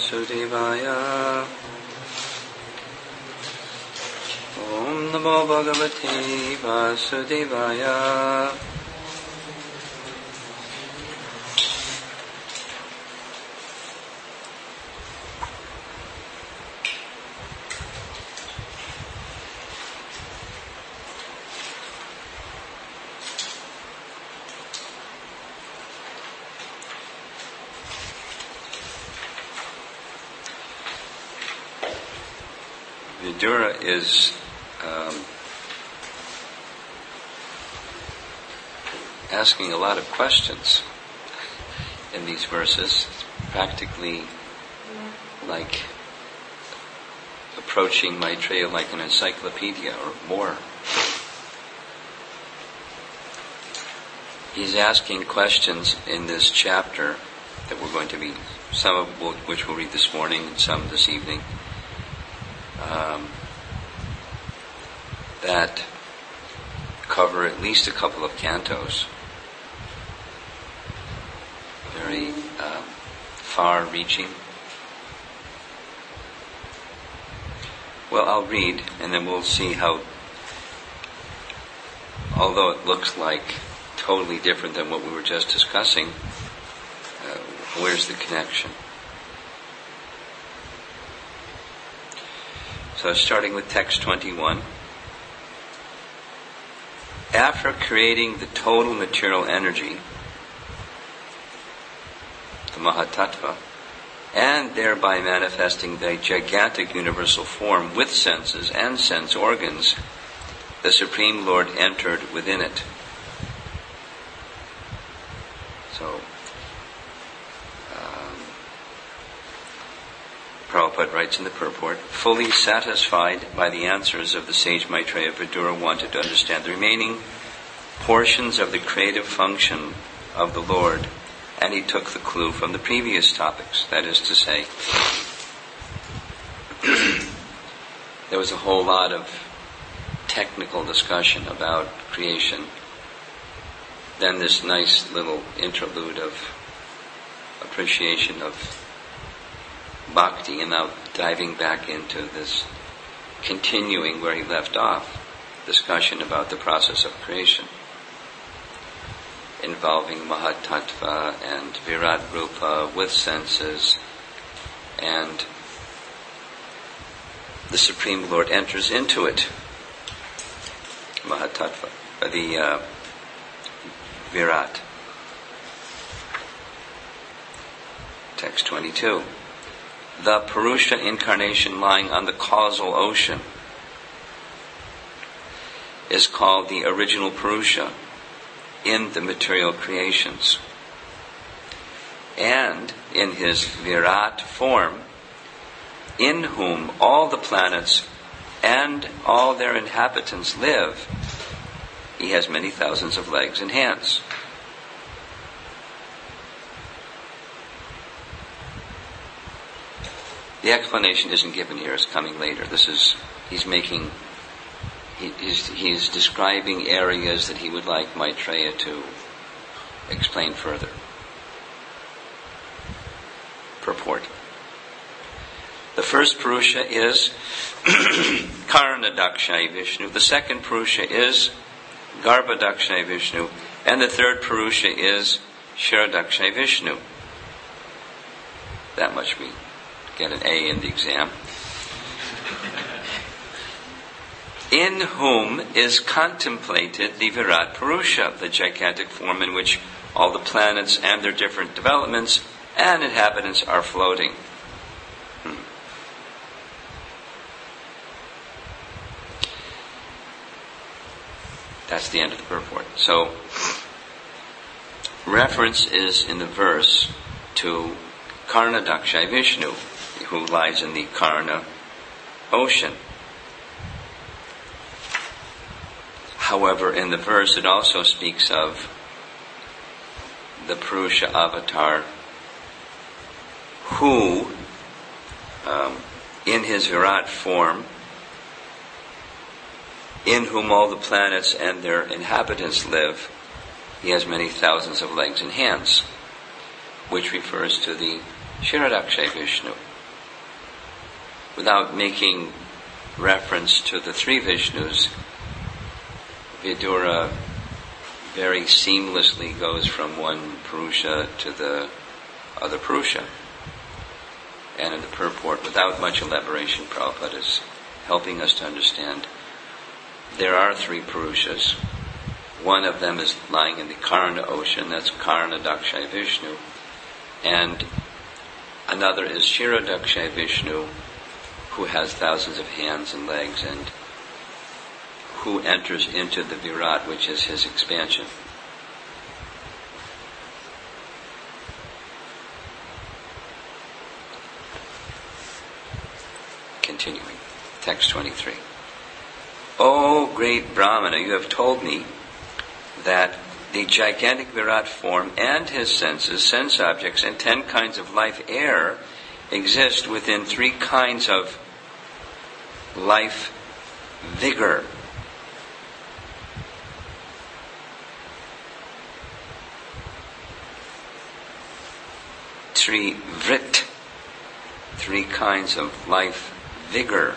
Vasudevaya. Om Namo Bhagavate Vasudevaya. Vidura is asking a lot of questions in these verses. It's practically like approaching Maitreya like an encyclopedia or more. He's asking questions in this chapter that we're going to be, some of which we'll read this morning and some this evening. That cover at least a couple of cantos, very far-reaching. Well, I'll read, and then we'll see how, although it looks like totally different than what we were just discussing, where's the connection? So starting with text 21. After creating the total material energy, the Mahatattva, and thereby manifesting the gigantic universal form with senses and sense organs, the Supreme Lord entered within it. So, Prabhupada writes in the purport, fully satisfied by the answers of the sage Maitreya, Vidura wanted to understand the remaining portions of the creative function of the Lord, and he took the clue from the previous topics. That is to say, there was a whole lot of technical discussion about creation. Then this nice little interlude of appreciation of bhakti, and now diving back into this, continuing where he left off, discussion about the process of creation, involving Mahatattva and Virat Rupa with senses, and the Supreme Lord enters into it, Mahatattva, the Virat. Text 22. The Purusha incarnation lying on the causal ocean is called the original Purusha in the material creations. And in his Virat form, in whom all the planets and all their inhabitants live, he has many thousands of legs and hands. The explanation isn't given here, it's coming later. He's describing areas that he would like Maitreya to explain further. Purport. The first Purusha is Karnadakshay Vishnu. The second Purusha is Garbhadakshay Vishnu. And the third Purusha is Shiradakshay Vishnu. That much we get an A in the exam. In whom is contemplated the Virat Purusha, the gigantic form in which all the planets and their different developments and inhabitants are floating. That's the end of the purport. So, reference is in the verse to Karnadakshay Vishnu, who lies in the Karna ocean. However, in the verse it also speaks of the Purusha avatar who, in his Virat form, in whom all the planets and their inhabitants live, he has many thousands of legs and hands, which refers to the Shiradakshay Vishnu, without making reference to the three Vishnus, Vidura very seamlessly goes from one Purusha to the other Purusha. And in the purport, without much elaboration, Prabhupada is helping us to understand there are three Purushas. One of them is lying in the Karna ocean, that's Karna Dakshay Vishnu. And another is Shiradakshay Vishnu, who has thousands of hands and legs and who enters into the Virat, which is his expansion. Continuing, text 23. O great Brahmana, you have told me that the gigantic Virat form and his senses, sense objects, and 10 kinds of life air exist within 3 kinds of life vigor. Vrit, 3 kinds of life vigor.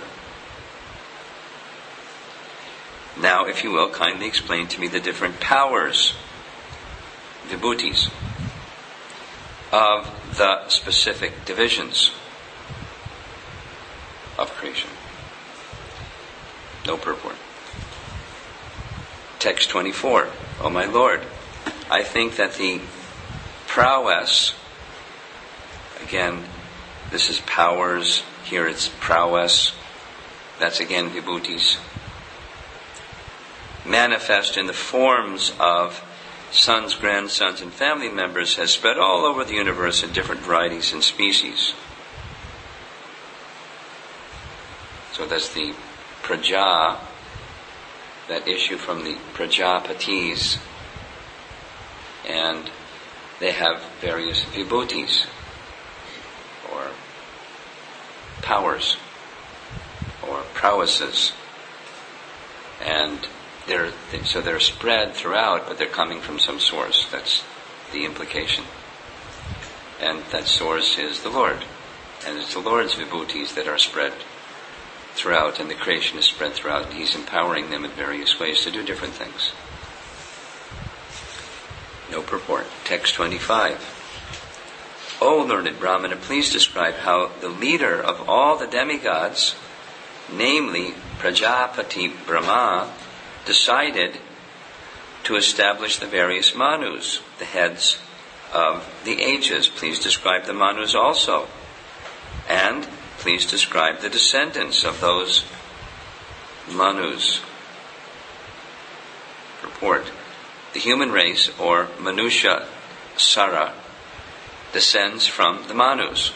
Now, if you will, kindly explain to me the different powers, vibhutis, of the specific divisions of creation. No purport. Text 24. O my Lord, I think that the prowess, again, this is powers, here it's prowess, that's again vibhutis, manifest in the forms of sons, grandsons, and family members has spread all over the universe in different varieties and species. So that's the praja, that issue from the prajapatis, and they have various vibhutis, or powers, or prowesses, and they're spread throughout, but they're coming from some source. That's the implication. And that source is the Lord. And it's the Lord's vibhutis that are spread throughout, and the creation is spread throughout, and He's empowering them in various ways to do different things. No purport. Text 25. O learned Brahmana, please describe how the leader of all the demigods, namely Prajapati Brahma, decided to establish the various manus, the heads of the ages. Please describe the manus also. And please describe the descendants of those manus. Purport. The human race, or Manusha Sara, descends from the manus,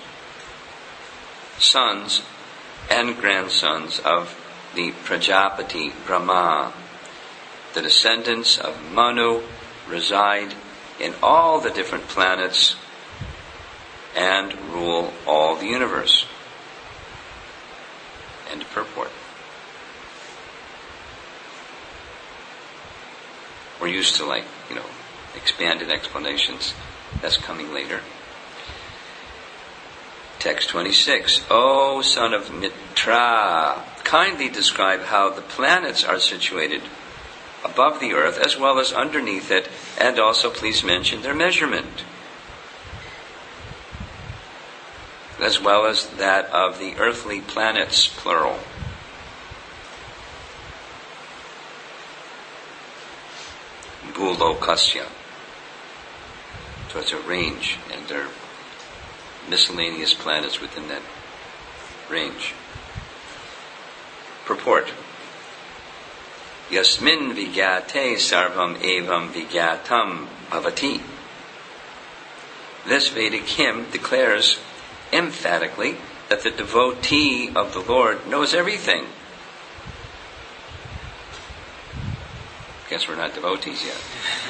sons and grandsons of the Prajapati Brahma. The descendants of Manu reside in all the different planets and rule all the universe. End of purport. We're used to expanded explanations. That's coming later. Text 26. O son of Mitra, kindly describe how the planets are situated above the earth as well as underneath it, and also please mention their measurement, as well as that of the earthly planets, plural. Bhulokasya. So it's a range, and there are miscellaneous planets within that range. Purport. Yasmin vigyate sarvam evam vigyatam bhavati. This Vedic hymn declares emphatically that the devotee of the Lord knows everything. Guess we're not devotees yet.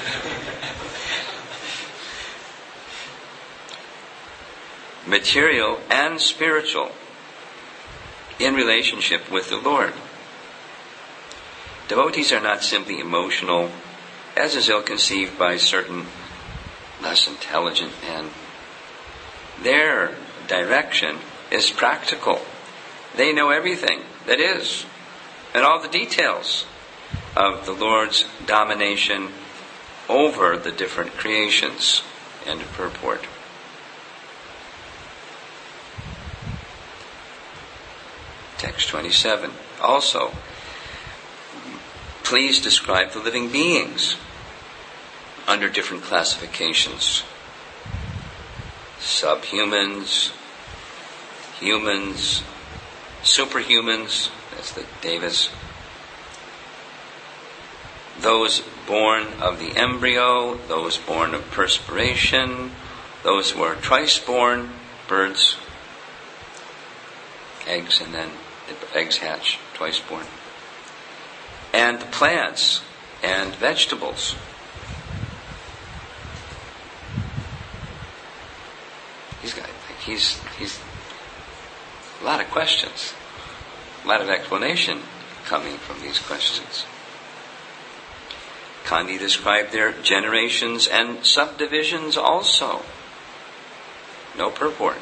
Material and spiritual in relationship with the Lord. Devotees are not simply emotional, as is ill-conceived by certain less intelligent men. Their direction is practical, They know everything that is, and all the details of the Lord's domination over the different creations. End of purport. Text 27. Also, please describe the living beings under different classifications. Subhumans, humans, superhumans, that's the devas. Those born of the embryo, those born of perspiration, those who are twice born, birds, eggs, and then the eggs hatch, twice born. And the plants and vegetables. He's a lot of questions, a lot of explanation coming from these questions. Kandi described their generations and subdivisions also. No purport.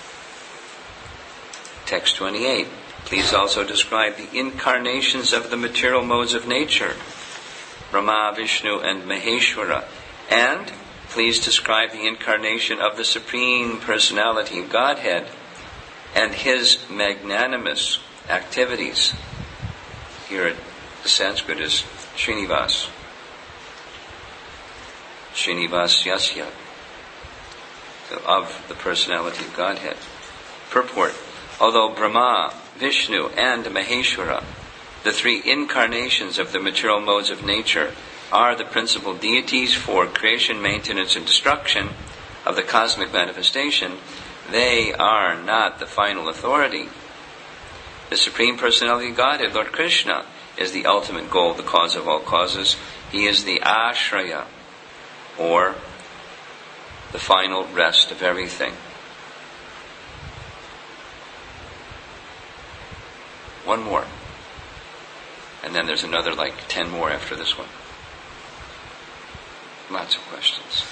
Text 28. Please also describe the incarnations of the material modes of nature, Brahma, Vishnu, and Maheshwara. And please describe the incarnation of the Supreme Personality of Godhead and His magnanimous activities. Here the Sanskrit is Srinivas. Srinivasyasya, of the Personality of Godhead. Purport. Although Brahma, Vishnu, and Maheshwara, the three incarnations of the material modes of nature, are the principal deities for creation, maintenance, and destruction of the cosmic manifestation, they are not the final authority. The Supreme Personality of Godhead, Lord Krishna, is the ultimate goal, the cause of all causes. He is the ashraya, or the final rest of everything. One more. And then there's another 10 more after this one. Lots of questions.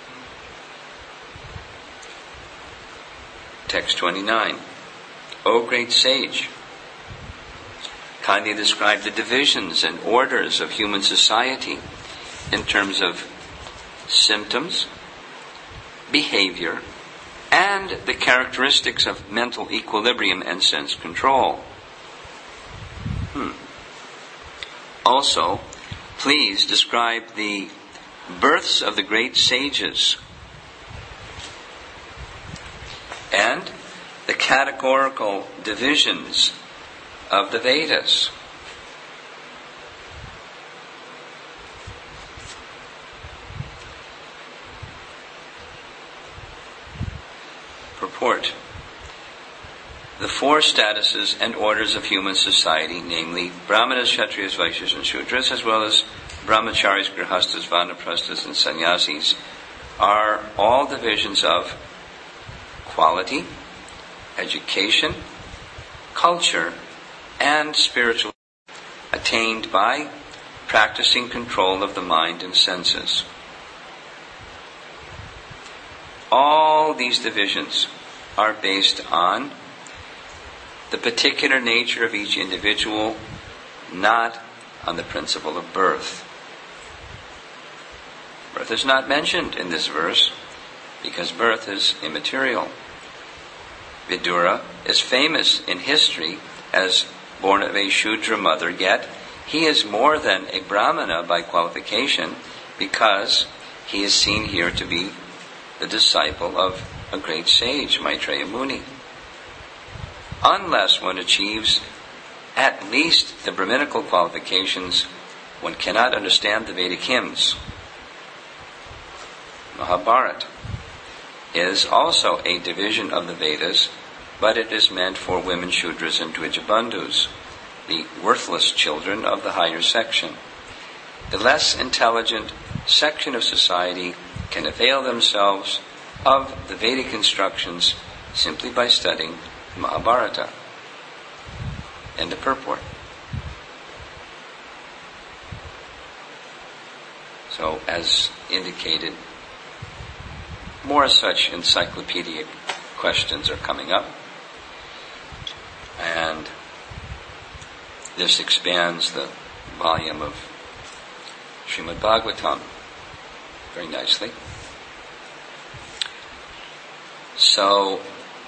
Text 29. O great sage, Kandi described the divisions and orders of human society in terms of symptoms, behavior, and the characteristics of mental equilibrium and sense control. Also, please describe the births of the great sages and the categorical divisions of the Vedas. Purport. The four statuses and orders of human society, namely Brahmanas, Kshatriyas, Vaishyas, and Shudras, as well as Brahmacharis, Grihastas, Vanaprasthas, and Sannyasis, are all divisions of quality, education, culture, and spiritual attained by practicing control of the mind and senses. All these divisions are based on the particular nature of each individual, not on the principle of birth. Birth is not mentioned in this verse because birth is immaterial. Vidura is famous in history as born of a Shudra mother, yet he is more than a Brahmana by qualification because he is seen here to be the disciple of a great sage, Maitreya Muni. Unless one achieves at least the Brahminical qualifications, one cannot understand the Vedic hymns. Mahabharata is also a division of the Vedas, but it is meant for women Shudras and Dvijabandhus, the worthless children of the higher section. The less intelligent section of society can avail themselves of the Vedic instructions simply by studying Mahabharata. End of purport. So, as indicated, more such encyclopedic questions are coming up. And this expands the volume of Srimad Bhagavatam very nicely. So,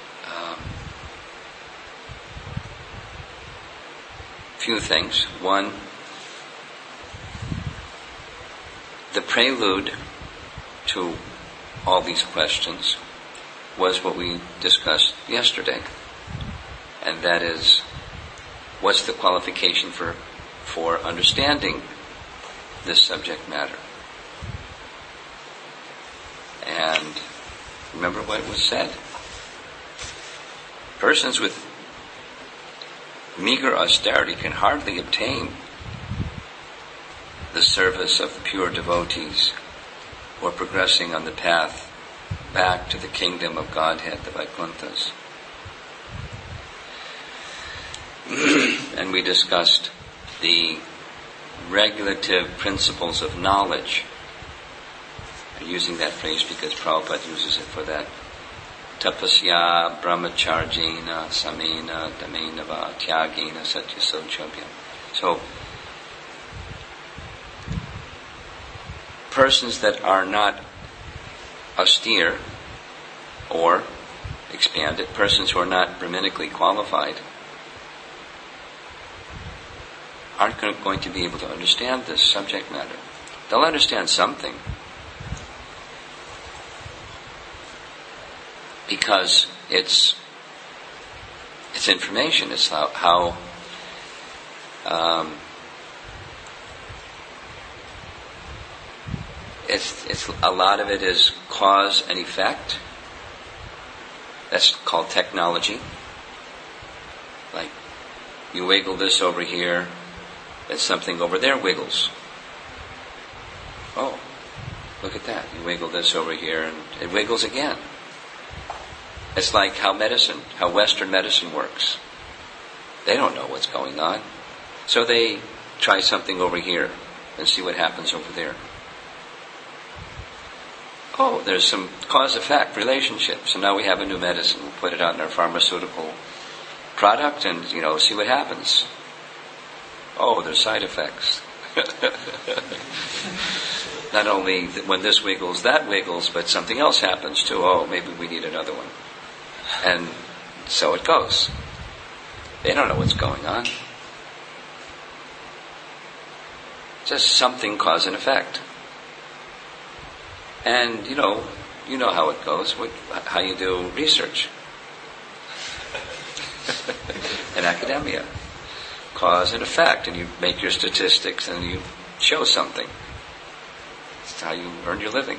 few things. One, the prelude to all these questions was what we discussed yesterday, and that is, what's the qualification for understanding this subject matter? And remember what was said? Persons with meager austerity can hardly obtain the service of pure devotees or progressing on the path back to the kingdom of Godhead, the Vaikunthas. And we discussed the regulative principles of knowledge. I'm using that phrase because Prabhupada uses it for that. Tapasya brahmacharjena samena damenava tyagena satyasochabhyam. So, persons that are not austere or expanded, persons who are not Brahmanically qualified, aren't going to be able to understand this subject matter. They'll understand something, because it's information. It's how it's a lot of it is cause and effect. That's called technology. Like, you wiggle this over here, and something over there wiggles. Oh, look at that. You wiggle this over here, and it wiggles again. It's like how Western medicine works. They don't know what's going on. So they try something over here and see what happens over there. Oh, there's some cause-effect relationship. So now we have a new medicine. We'll put it out in our pharmaceutical product and, see what happens. Oh, there's side effects. Not only when this wiggles, that wiggles, but something else happens too. Oh, maybe we need another one. And so it goes. They don't know what's going on. Just something cause and effect. And you know how it goes, how you do research. In academia. Cause and effect, and you make your statistics and you show something. That's how you earn your living.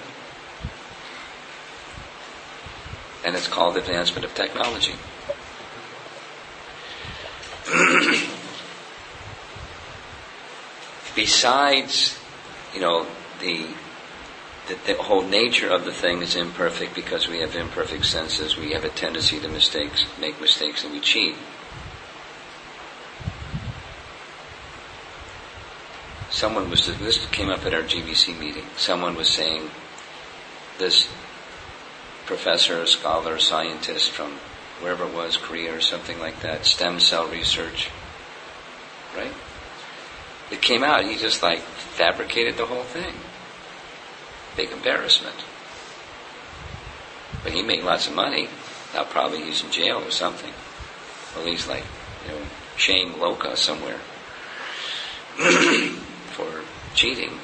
And it's called advancement of technology. Besides, the whole nature of the thing is imperfect because we have imperfect senses. We have a tendency to make mistakes, and we cheat. This came up at our GBC meeting. Someone was saying, this professor, scholar, scientist from wherever it was, Korea or something like that, stem cell research, right? It came out, he just fabricated the whole thing. Big embarrassment. But he made lots of money. Now probably he's in jail or something. Or at least Shane Loka somewhere for cheating.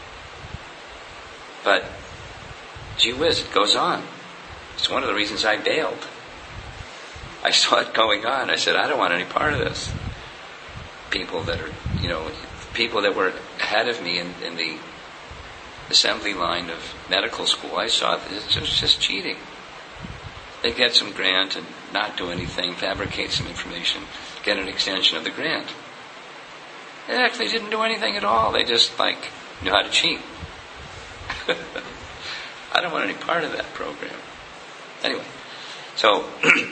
But gee whiz, it goes on. It's one of the reasons I bailed. I saw it going on. I said, I don't want any part of this. People that were ahead of me in the assembly line of medical school, I saw it was just cheating. They get some grant and not do anything, fabricate some information, get an extension of the grant. They actually didn't do anything at all. They just knew how to cheat. I don't want any part of that program. Anyway, so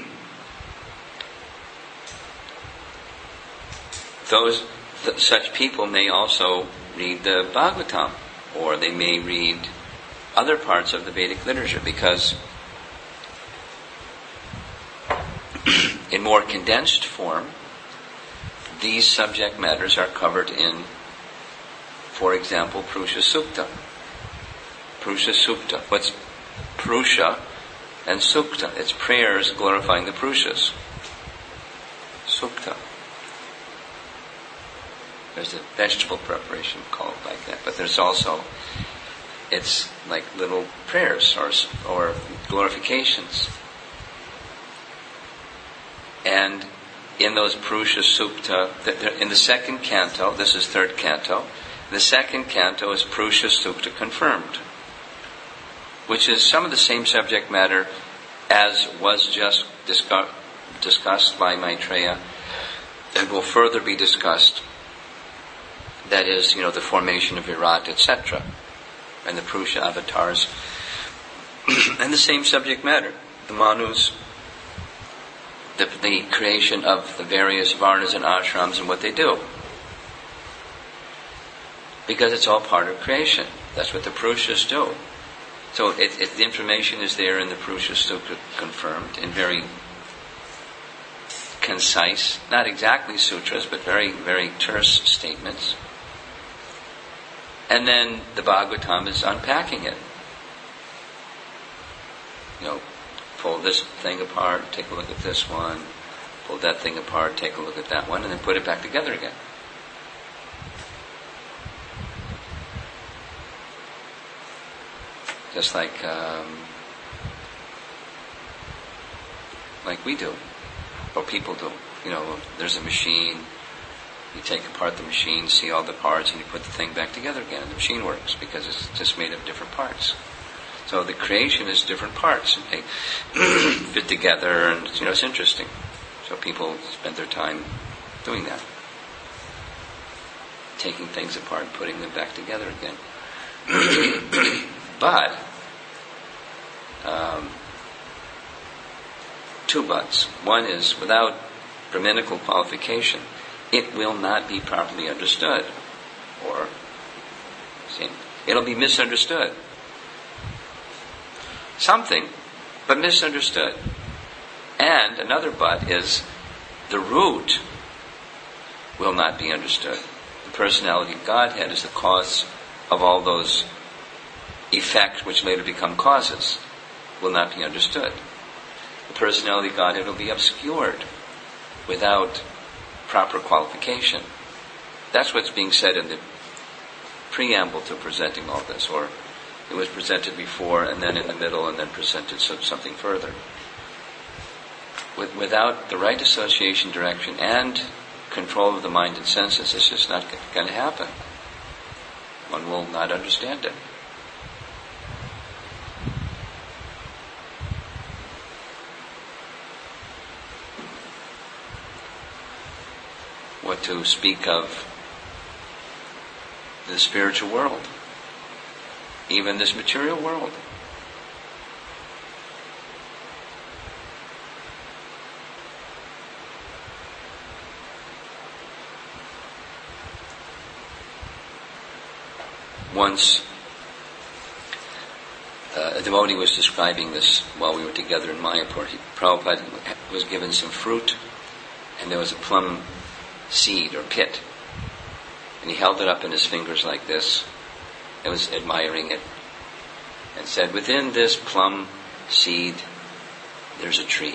such people may also read the Bhagavatam, or they may read other parts of the Vedic literature, because in more condensed form, these subject matters are covered in, for example, Purusha Sukta. Purusha Sukta. What's Purusha and Sukta? It's prayers glorifying the Purushas. Sukta. There's a vegetable preparation called like that, but there's also, it's like little prayers or glorifications. And in those Purusha Sukta, in the second canto, this is third canto, the second canto is Purusha Sukta confirmed, which is some of the same subject matter as was just discussed by Maitreya and will further be discussed. That is, the formation of Virat, etc., and the Purusha avatars, and the same subject matter, the Manus, the creation of the various varnas and ashrams and what they do. Because it's all part of creation. That's what the Purushas do. So the information is there in the Purusha Sukta confirmed in very concise, not exactly sutras, but very, very terse statements. And then the Bhagavatam is unpacking it. Pull this thing apart, take a look at this one, pull that thing apart, take a look at that one, and then put it back together again. Just like we do, or people do. There's a machine, you take apart the machine, see all the parts, and you put the thing back together again, and the machine works because it's just made of different parts. So the creation is different parts, and they fit together, and it's interesting. So people spend their time doing that, taking things apart and putting them back together again. But two buts. One is, without Brahminical qualification, it will not be properly understood, or it'll be misunderstood. Something, but misunderstood. And another but is, the root will not be understood. The personality of Godhead is the cause of all those effects which later become causes, will not be understood. The personality of Godhead will be obscured without proper qualification. That's what's being said in the preamble to presenting all this, or it was presented before and then in the middle and then presented something further. Without the right association, direction, and control of the mind and senses, it's just not going to happen. One will not understand it. What to speak of the spiritual world, even this material world. Once, a devotee was describing this while we were together in Mayapur. Prabhupada was given some fruit, and there was a plum seed or pit, and he held it up in his fingers like this and was admiring it, and said, within this plum seed there's a tree,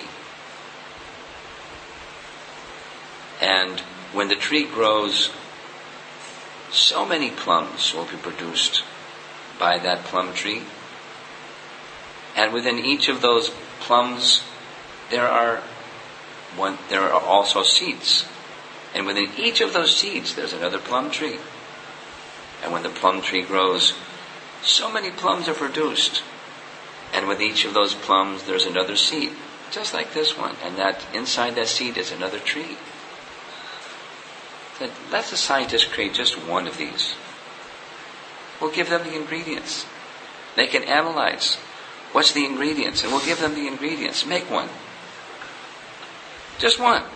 and when the tree grows, so many plums will be produced by that plum tree, and within each of those plums there are also seeds. And within each of those seeds, there's another plum tree. And when the plum tree grows, so many plums are produced. And with each of those plums, there's another seed, just like this one. And that inside that seed is another tree. So let the scientists create just one of these. We'll give them the ingredients. They can analyze what's the ingredients, and we'll give them the ingredients. Make one. Just one.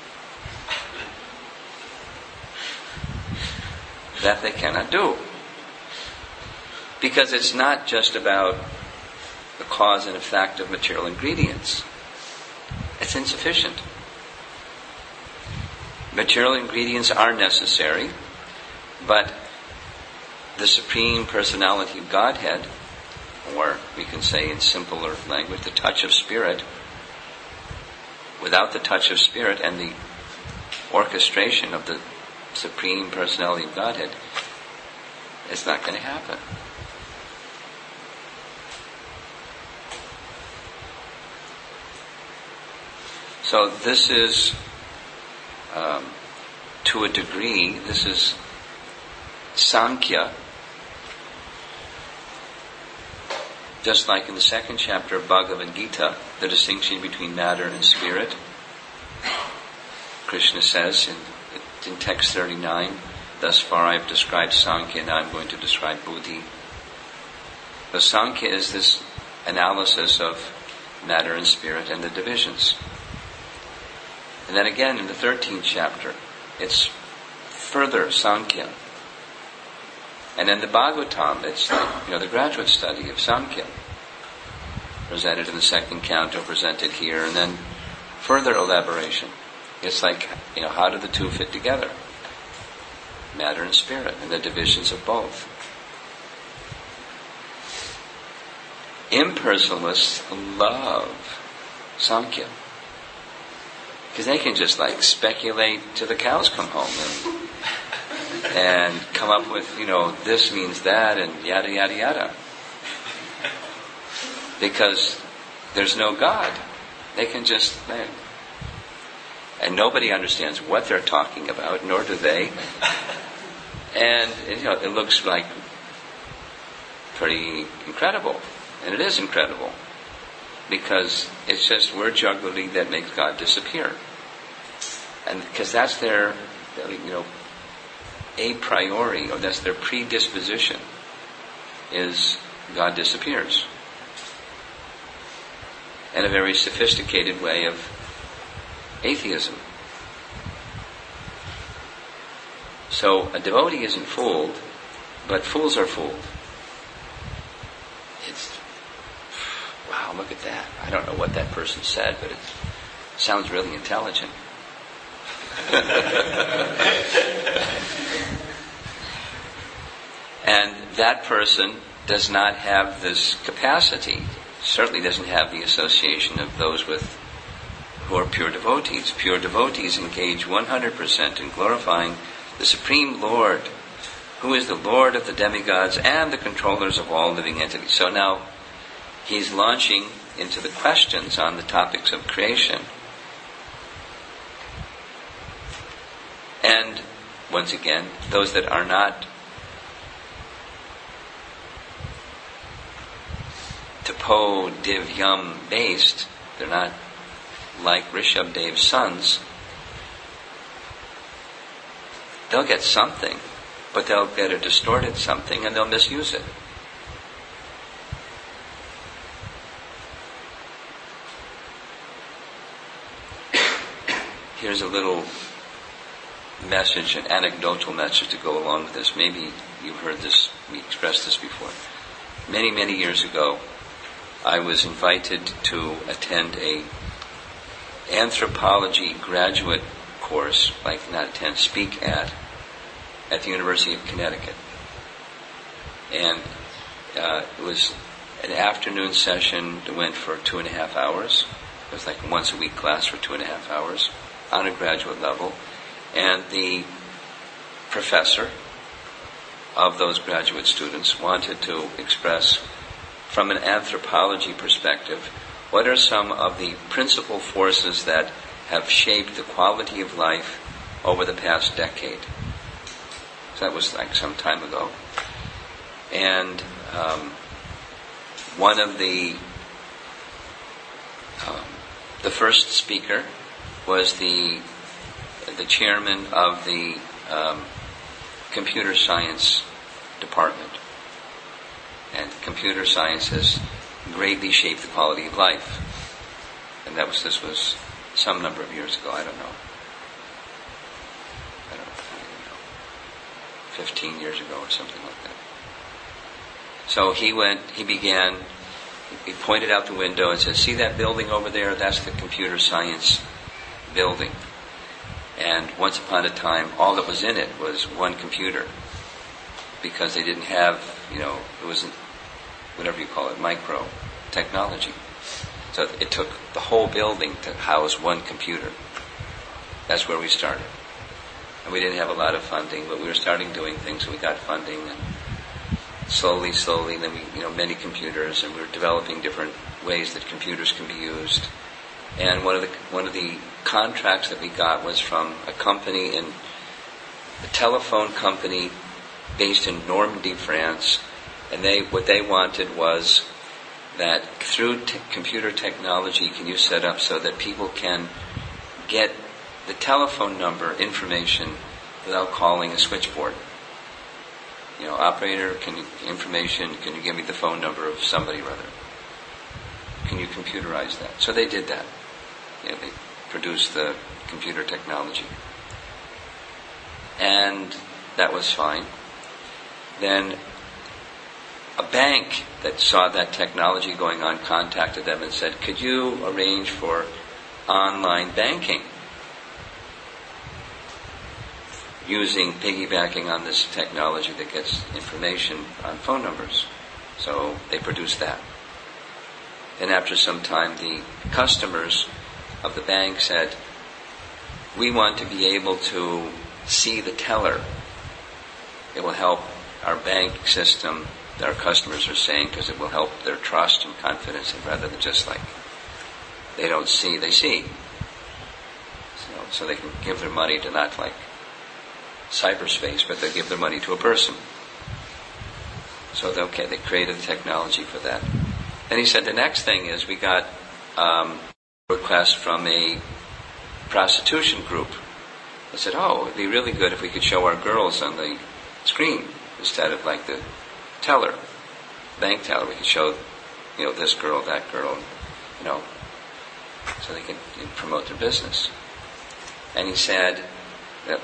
That they cannot do. Because it's not just about the cause and effect of material ingredients. It's insufficient. material ingredients are necessary, but the Supreme Personality of Godhead, or we can say in simpler language, the touch of Spirit, without the touch of Spirit and the orchestration of the Supreme Personality of Godhead, it's not going to happen. So this is, to a degree, this is Sankhya. Just like in the second chapter of Bhagavad Gita, the distinction between matter and spirit. Krishna says in text 39, thus far I have described Sankhya, now I'm going to describe Buddhi. So Sankhya is this analysis of matter and spirit and the divisions. And then again in the 13th chapter, it's further Sankhya. And then the Bhagavatam, it's like, the graduate study of Sankhya, presented in the second canto, presented here, and then further elaboration. It's like, how do the two fit together? Matter and spirit, and the divisions of both. Impersonalists love Sankhya, because they can just speculate till the cows come home and come up with, this means that and yada yada yada. Because there's no God. They can just and nobody understands what they're talking about, nor do they. And it looks like pretty incredible. And it is incredible. Because it's just word juggling that makes God disappear. And because that's their, a priori, or that's their predisposition, is God disappears. And a very sophisticated way of atheism. So a devotee isn't fooled, but fools are fooled. It's, wow, look at that. I don't know what that person said, but it sounds really intelligent. And that person does not have this capacity, certainly doesn't have the association of those who are pure devotees. Pure devotees engage 100% in glorifying the Supreme Lord, who is the Lord of the demigods and the controllers of all living entities. So now he's launching into the questions on the topics of creation. And once again, those that are not Tapo Divyam based, they're not like Rishabdev's sons, they'll get something, but they'll get a distorted something and they'll misuse it. Here's a little message, an anecdotal message to go along with this. Maybe you've heard this, we expressed this before. Many, many years ago, I was invited to attend a anthropology graduate course, speak at the University of Connecticut. And it was an afternoon session that went for 2.5 hours. It was like a once a week class for 2.5 hours on a graduate level. And the professor of those graduate students wanted to express, from an anthropology perspective, what are some of the principal forces that have shaped the quality of life over the past decade. So that was some time ago. And one of the first speaker was the chairman of the computer science department. And computer science has greatly shaped the quality of life. And this was some number of years ago, I don't know, 15 years ago or something like that. So he pointed out the window and said, see that building over there? That's the computer science building. And once upon a time, all that was in it was one computer, because they didn't have, it wasn't, whatever you call it, micro technology. So it took the whole building to house one computer. That's where we started. And we didn't have a lot of funding, but we were starting doing things, so we got funding, and slowly, then we, many computers, and we were developing different ways that computers can be used. And one of the contracts that we got was from a company a telephone company based in Normandy, France, and what they wanted was that through computer technology can you set up so that people can get the telephone number information without calling a switchboard. Operator, can you give me the phone number of somebody or other? Can you computerize that? So they did that. They produced the computer technology. And that was fine. Then a bank that saw that technology going on contacted them and said, could you arrange for online banking piggybacking on this technology that gets information on phone numbers? So they produced that. And after some time, the customers of the bank said, we want to be able to see the teller. It will help our bank system that our customers are saying, because it will help their trust and confidence, and rather than just like they don't see, they see. So they can give their money to not like cyberspace, but they give their money to a person. So they created the technology for that. And he said the next thing is we got a request from a prostitution group. I said, it'd be really good if we could show our girls on the screen instead of like the teller, bank teller. We could show, this girl, that girl, so they can promote their business. And he said that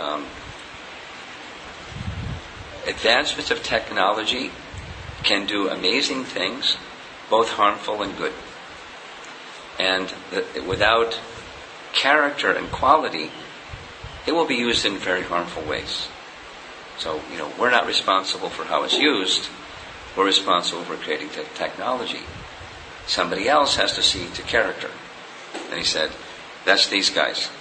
advancements of technology can do amazing things, both harmful and good. And without character and quality, it will be used in very harmful ways. So, we're not responsible for how it's used. We're responsible for creating technology. Somebody else has to see to character. And he said, that's these guys.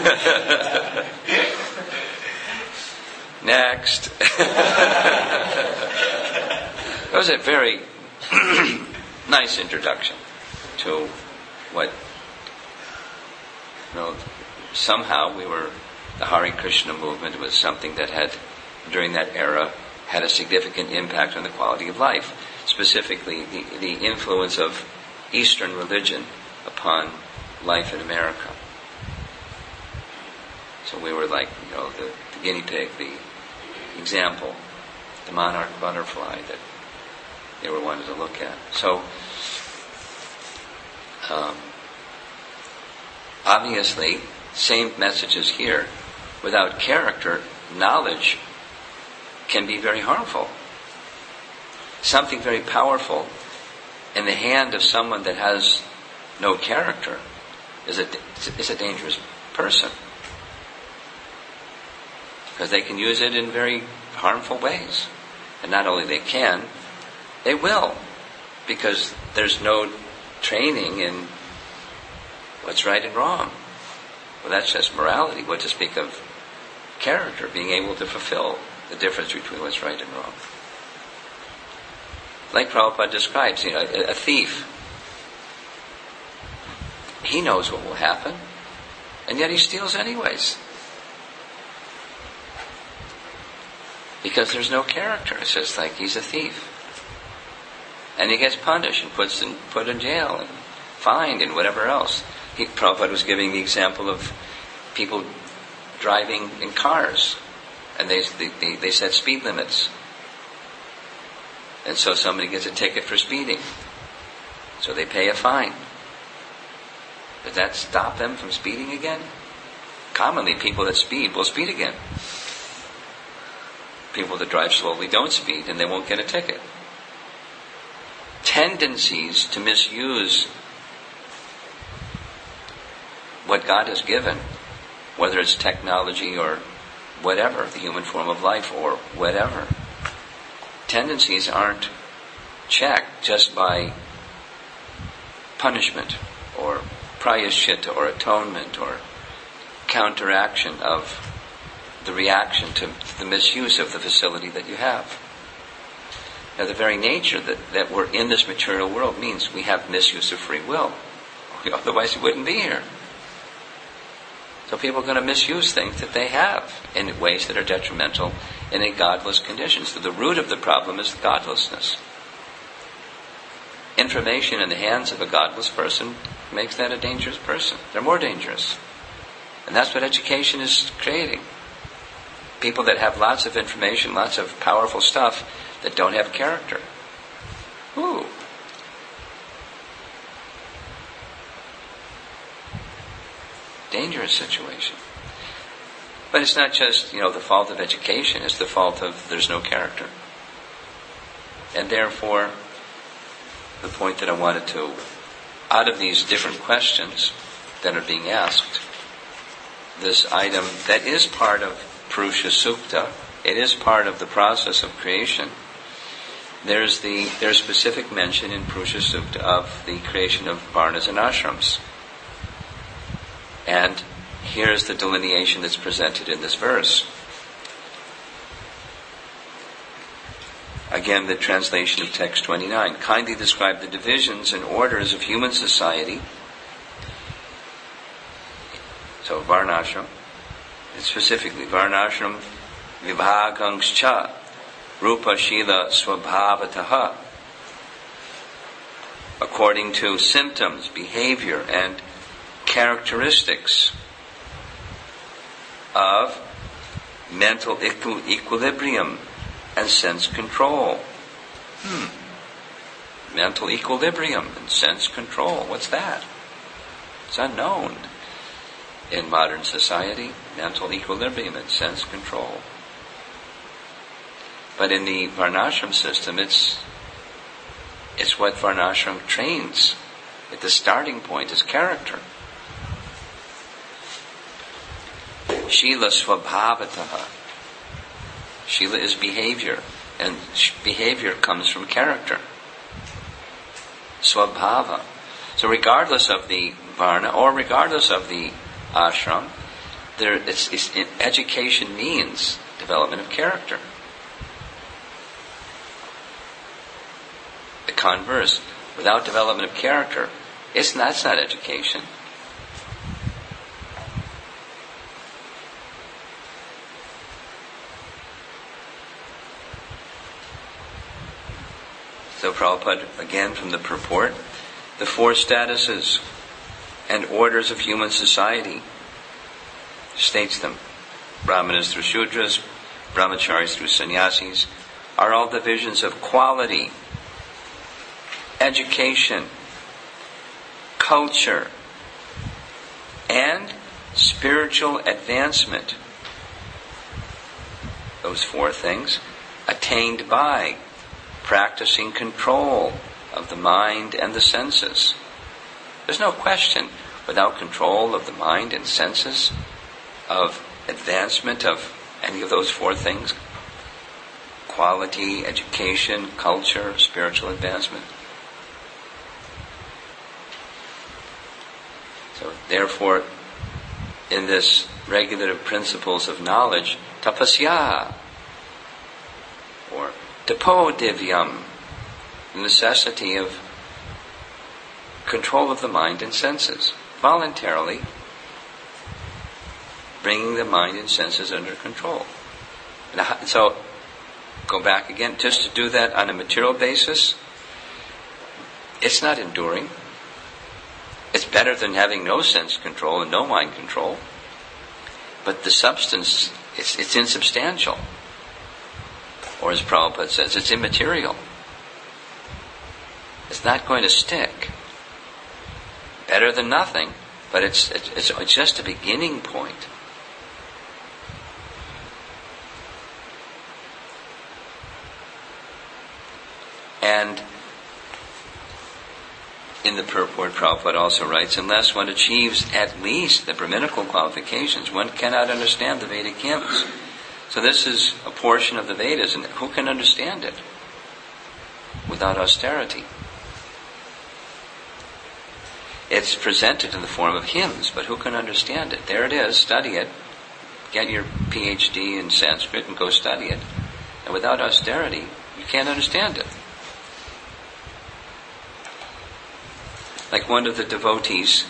Next. That was a very nice introduction to what, somehow the Hare Krishna movement was something that had, during that era, had a significant impact on the quality of life. Specifically, the influence of Eastern religion upon life in America. So we were like, the guinea pig, the example, the monarch butterfly that they were wanted to look at. So, obviously, same messages here. Without character, knowledge can be very harmful. Something very powerful in the hand of someone that has no character is a dangerous person. Because they can use it in very harmful ways. And not only they can, they will. Because there's no training in what's right and wrong. Well, that's just morality. What to speak of character, being able to fulfill the difference between what's right and wrong. Like Prabhupada describes, a thief. He knows what will happen, and yet he steals anyways. Because there's no character. It's just like he's a thief. And he gets punished and put in jail and fined and whatever else. Prabhupada was giving the example of people driving in cars, and they set speed limits. And so somebody gets a ticket for speeding. So they pay a fine. Does that stop them from speeding again? Commonly, people that speed will speed again. People that drive slowly don't speed, and they won't get a ticket. Tendencies to misuse what God has given whether it's technology or whatever, the human form of life or whatever. Tendencies aren't checked just by punishment or prayaschitta or atonement or counteraction of the reaction to the misuse of the facility that you have. Now, the very nature that we're in this material world means we have misuse of free will. Otherwise, we wouldn't be here. So people are going to misuse things that they have in ways that are detrimental in a godless condition. So the root of the problem is godlessness. Information in the hands of a godless person makes that a dangerous person. They're more dangerous. And that's what education is creating. People that have lots of information, lots of powerful stuff, that don't have character. Ooh. Dangerous situation. But it's not just, the fault of education, it's the fault of there's no character. And therefore, the point that I wanted to, out of these different questions that are being asked, this item that is part of Purusha Sukta, it is part of the process of creation. There's specific mention in Purusha Sukta of the creation of varnas and ashrams. And here's the delineation that's presented in this verse. Again, the translation of text 29. Kindly describe the divisions and orders of human society. So, varnashram. Specifically, varnashram vibhagangscha rupa shila swabhavataha. According to symptoms, behavior, and characteristics of mental equilibrium and sense control. Mental equilibrium and sense control. What's that? It's unknown in modern society. Mental equilibrium and sense control. But in the varnashram system, it's what varnashram trains. At the starting point is character. Shila swabhavataha. Shila is behavior, and behavior comes from character. Swabhava. So regardless of the varna, or regardless of the ashram, education means development of character. The converse, without development of character, that's not education. So Prabhupada, again from the purport, the four statuses and orders of human society, states them. Brahmanas through Shudras, Brahmacharis through Sannyasis, are all divisions of quality, education, culture, and spiritual advancement. Those four things attained by practicing control of the mind and the senses. There's no question, without control of the mind and senses, of advancement of any of those four things, quality, education, culture, spiritual advancement. So therefore, in this regulative principles of knowledge, tapasya, or tapo divyam, the necessity of control of the mind and senses, voluntarily bringing the mind and senses under control. And so, go back again, just to do that on a material basis, it's not enduring. It's better than having no sense control and no mind control. But the substance, it's insubstantial. Or as Prabhupada says, it's immaterial. It's not going to stick. Better than nothing, but it's just a beginning point. And in the purport, Prabhupada also writes, unless one achieves at least the Brahminical qualifications, one cannot understand the Vedic hymns. So this is a portion of the Vedas, and who can understand it without austerity? It's presented in the form of hymns, but who can understand it? There it is, study it. Get your PhD in Sanskrit and go study it. And without austerity, you can't understand it. Like one of the devotees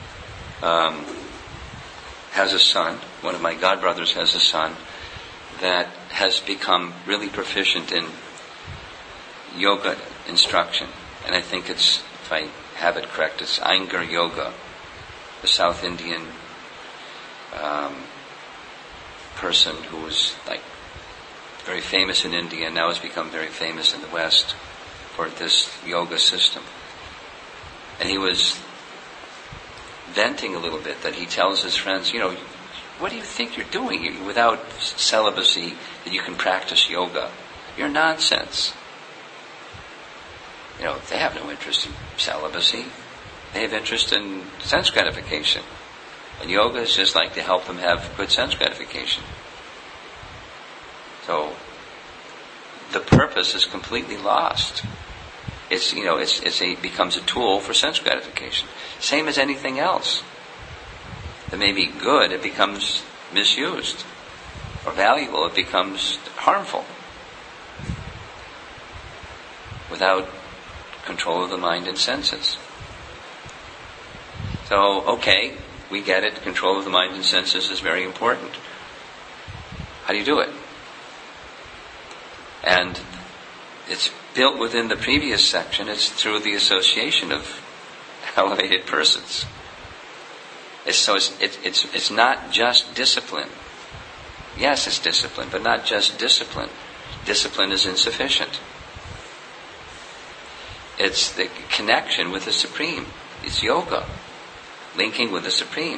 has a son, one of my godbrothers has a son, that has become really proficient in yoga instruction. And I think it's, if I have it correct, it's Iyengar Yoga, the South Indian person who was like very famous in India and now has become very famous in the West for this yoga system. And he was venting a little bit that he tells his friends, what do you think you're doing? Without celibacy, that you can practice yoga. You're nonsense. They have no interest in celibacy. They have interest in sense gratification. And yoga is just like to help them have good sense gratification. So, the purpose is completely lost. It becomes a tool for sense gratification. Same as anything else that may be good, it becomes misused. Or valuable, it becomes harmful. Without control of the mind and senses. So, okay, we get it. Control of the mind and senses is very important. How do you do it? And it's built within the previous section. It's through the association of elevated persons. It's not just discipline. Yes, it's discipline, but not just discipline. Discipline is insufficient. It's the connection with the Supreme. It's yoga. Linking with the Supreme.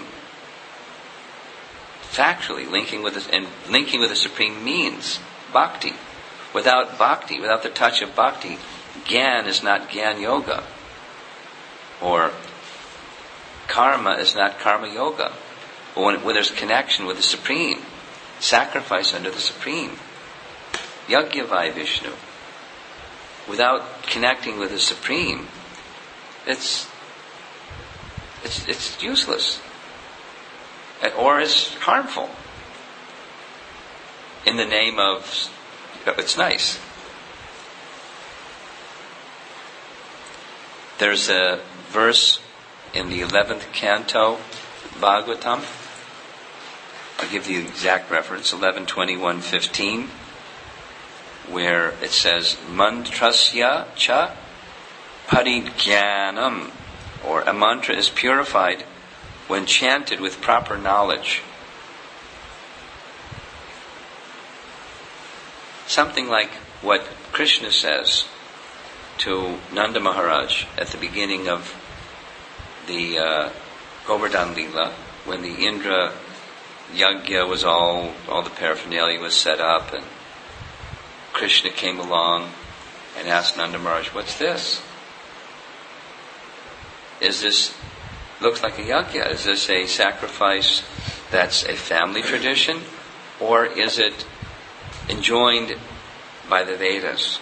Factually, linking with the Supreme means bhakti. Without bhakti, without the touch of bhakti, Gyan is not Gyan Yoga. Or karma is not karma yoga. But when there's connection with the Supreme, sacrifice under the Supreme, Yagyavai Vishnu, without connecting with the Supreme, it's useless. Or it's harmful. In the name of, it's nice. There's a verse in the 11th canto, Bhagavatam. I'll give you the exact reference, 11:21:15, where it says, Mantrasya cha parijnanam, or a mantra is purified when chanted with proper knowledge. Something like what Krishna says to Nanda Maharaj at the beginning of the Govardhan Leela, when the Indra Yagya was all the paraphernalia was set up, and Krishna came along and asked Nanda Maharaj, what's this? Is this, looks like a yagya, is this a sacrifice that's a family tradition, or is it enjoined by the Vedas?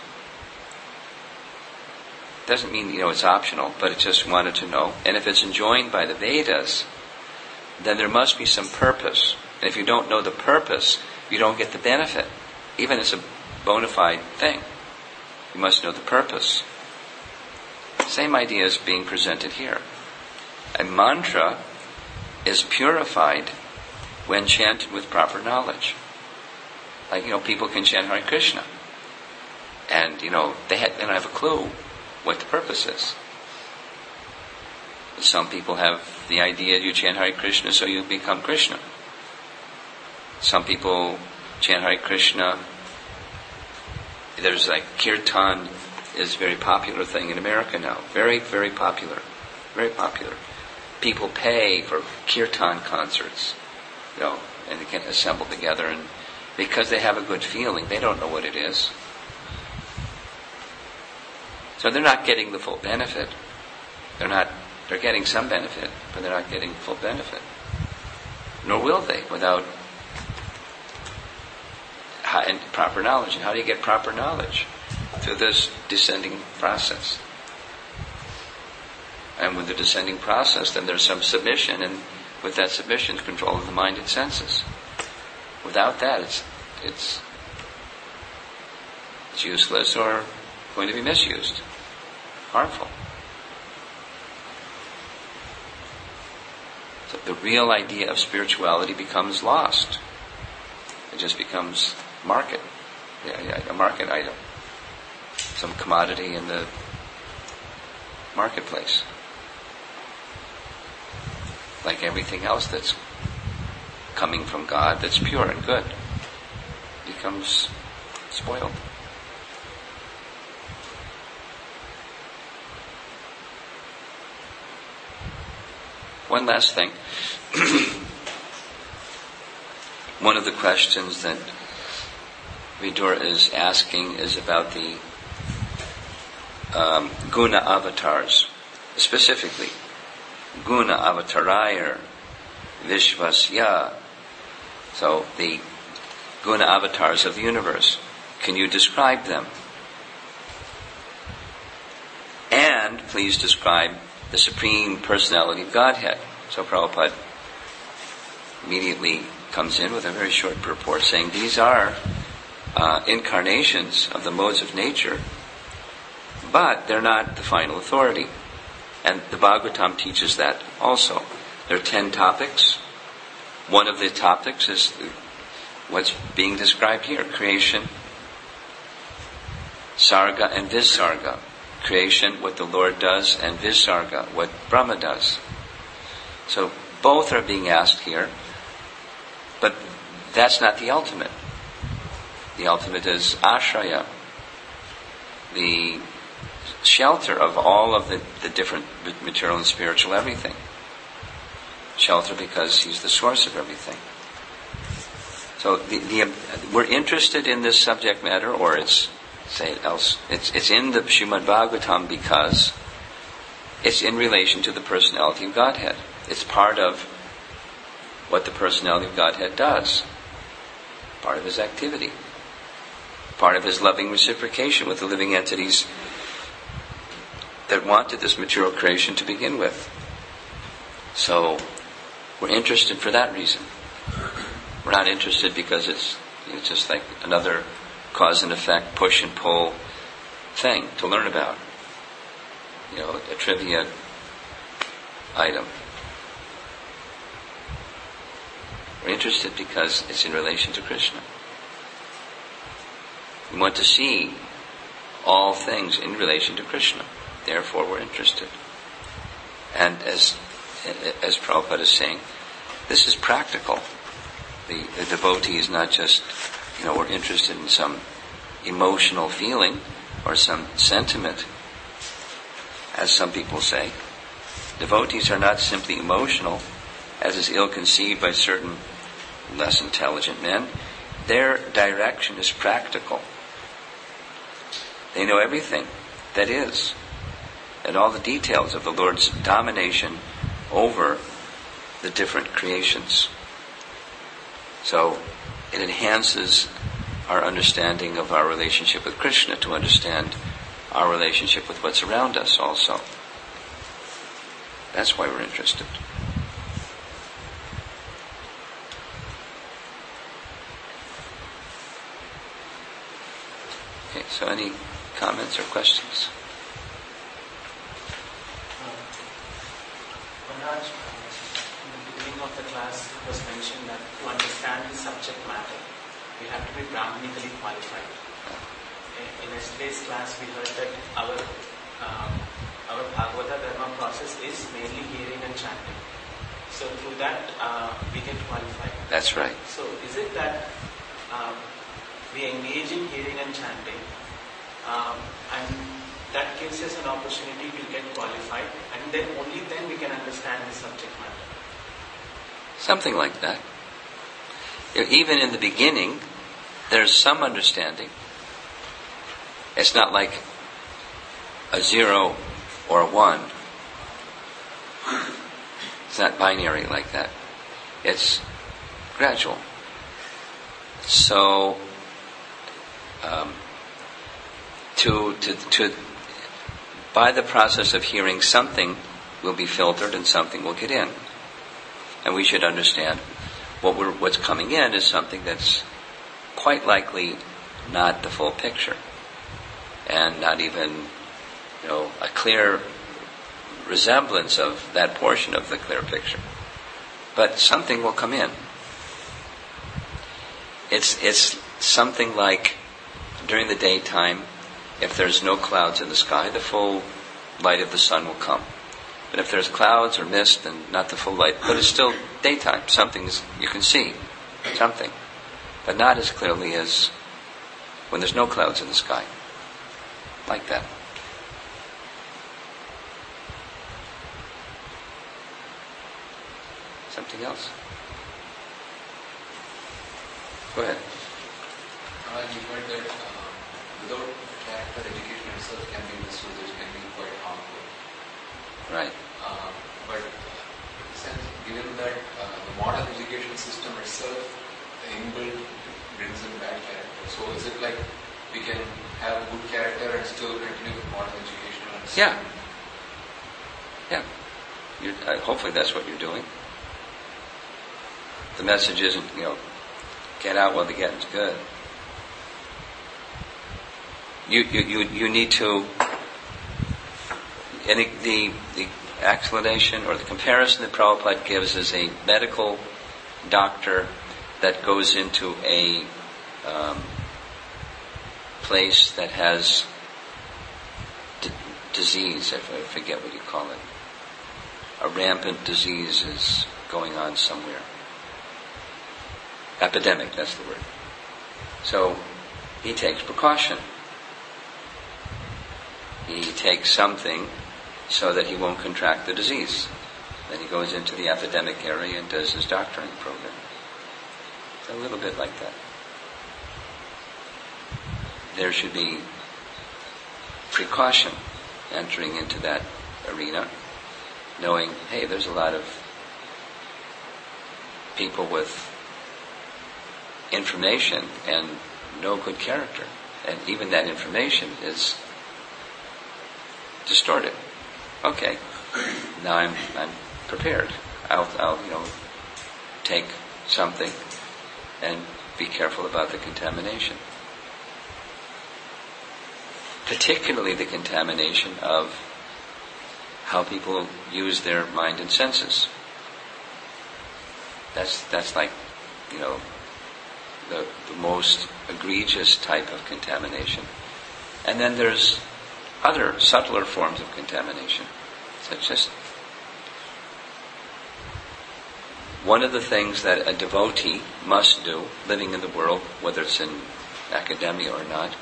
Doesn't mean, it's optional, but it just wanted to know. And if it's enjoined by the Vedas, then there must be some purpose. And if you don't know the purpose, you don't get the benefit. Even as a bona fide thing, you must know the purpose. Same idea is being presented here. A mantra is purified when chanted with proper knowledge. Like, people can chant Hare Krishna, and they don't have a clue what the purpose is. Some people have the idea you chant Hare Krishna so you become Krishna. Some people chant Hare Krishna. There's kirtan is a very popular thing in America now. Very, very popular. Very popular. People pay for kirtan concerts, and they can assemble together, and because they have a good feeling, they don't know what it is. So they're not getting the full benefit. They're getting some benefit, but they're not getting full benefit. Nor will they without proper knowledge. And how do you get proper knowledge? Through this descending process. And with the descending process, then there's some submission, and with that submission, control of the mind and senses. Without that, it's useless or going to be misused, harmful. So the real idea of spirituality becomes lost. It just becomes a market item, some commodity in the marketplace. Like everything else that's coming from God, that's pure and good, becomes spoiled. One last thing. One of the questions that Vidur is asking is about the guna avatars, specifically guna avatarayar vishvasya. So the guna avatars of the universe. Can you describe them? And please describe the Supreme Personality of Godhead. So Prabhupada immediately comes in with a very short purport saying these are incarnations of the modes of nature, but they're not the final authority. And the Bhagavatam teaches that also. There are 10 topics. One of the topics is what's being described here, creation, sarga and visarga. Creation, what the Lord does, and visarga, what Brahma does. So both are being asked here, but that's not the ultimate. The ultimate is ashraya, the shelter of all of the different material and spiritual everything. Shelter because He's the source of everything. So we're interested in this subject matter, or it's in the Srimad Bhagavatam because it's in relation to the personality of Godhead. It's part of what the personality of Godhead does. Part of His activity. Part of His loving reciprocation with the living entities that wanted this material creation to begin with. So we're interested for that reason. We're not interested because it's just like another cause and effect, push and pull thing to learn about. A trivia item. We're interested because it's in relation to Krishna. We want to see all things in relation to Krishna. Therefore, we're interested. And as Prabhupada is saying, this is practical. The devotee is not just, we're interested in some emotional feeling or some sentiment, as some people say. Devotees are not simply emotional, as is ill-conceived by certain less intelligent men. Their direction is practical. They know everything that is, and all the details of the Lord's domination over the different creations. So it enhances our understanding of our relationship with Krishna to understand our relationship with what's around us also. That's why we're interested. Okay, so any comments or questions? Maharaj, in the beginning of the class it was mentioned that to understand the subject matter, we have to be brahmanically qualified. In yesterday's class we heard that our Bhagavata Dharma process is mainly hearing and chanting. So through that we get qualified. That's right. So is it that we engage in hearing and chanting and that gives us an opportunity to get qualified, and then only then we can understand the subject matter? Something like that. Even in the beginning, there's some understanding. It's not like a 0 or a 1. not binary like that. It's gradual. So, by the process of hearing, something will be filtered and something will get in. And we should understand what's coming in is something that's quite likely not the full picture, and not even, a clear resemblance of that portion of the clear picture. But something will come in. It's something like during the daytime, if there's no clouds in the sky, the full light of the sun will come. But if there's clouds or mist, then not the full light, but it's still daytime. You can see something, but not as clearly as when there's no clouds in the sky. Like that. Something else? Go ahead. You heard that without character, education itself can be misused, which can be quite harmful. Right. But in a sense, given that the modern education system itself, the inbuilt brings in bad character. So is it like we can have good character and still continue with modern education? Yeah. Hopefully that's what you're doing. The message isn't, get out while the getting's good. You need to. And the explanation or the comparison that Prabhupada gives is a medical doctor that goes into a place that has disease. I forget what you call it. A rampant disease is going on somewhere. Epidemic, that's the word. So he takes precaution. He takes something so that he won't contract the disease. Then he goes into the epidemic area and does his doctoring program. It's a little bit like that. There should be precaution entering into that arena, knowing, hey, there's a lot of people with information and no good character, and even that information is distorted. Okay, now I'm prepared. I'll take something and be careful about the contamination. Particularly the contamination of how people use their mind and senses. That's like, the most egregious type of contamination. And then there's other subtler forms of contamination, such as one of the things that a devotee must do, living in the world, whether it's in academia or not,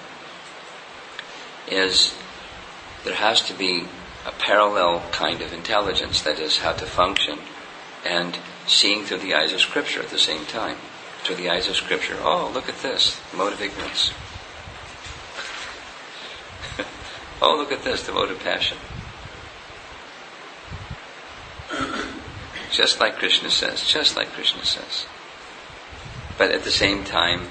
is there has to be a parallel kind of intelligence, that is, how to function and seeing through the eyes of Scripture at the same time. Through the eyes of Scripture, look at this, the mode of ignorance. Look at this, the mode of passion. Just like Krishna says. But at the same time,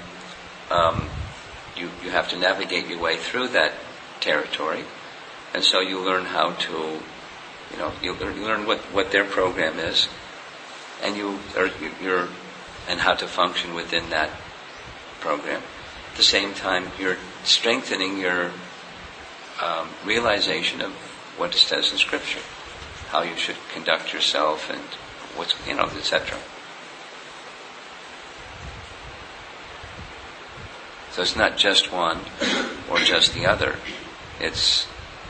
you have to navigate your way through that territory, and so you learn how to, you learn what their program is, and and how to function within that program. At the same time, you're strengthening your realization of what it says in Scripture, how you should conduct yourself, and what's, etc. So it's not just one or just the other. It's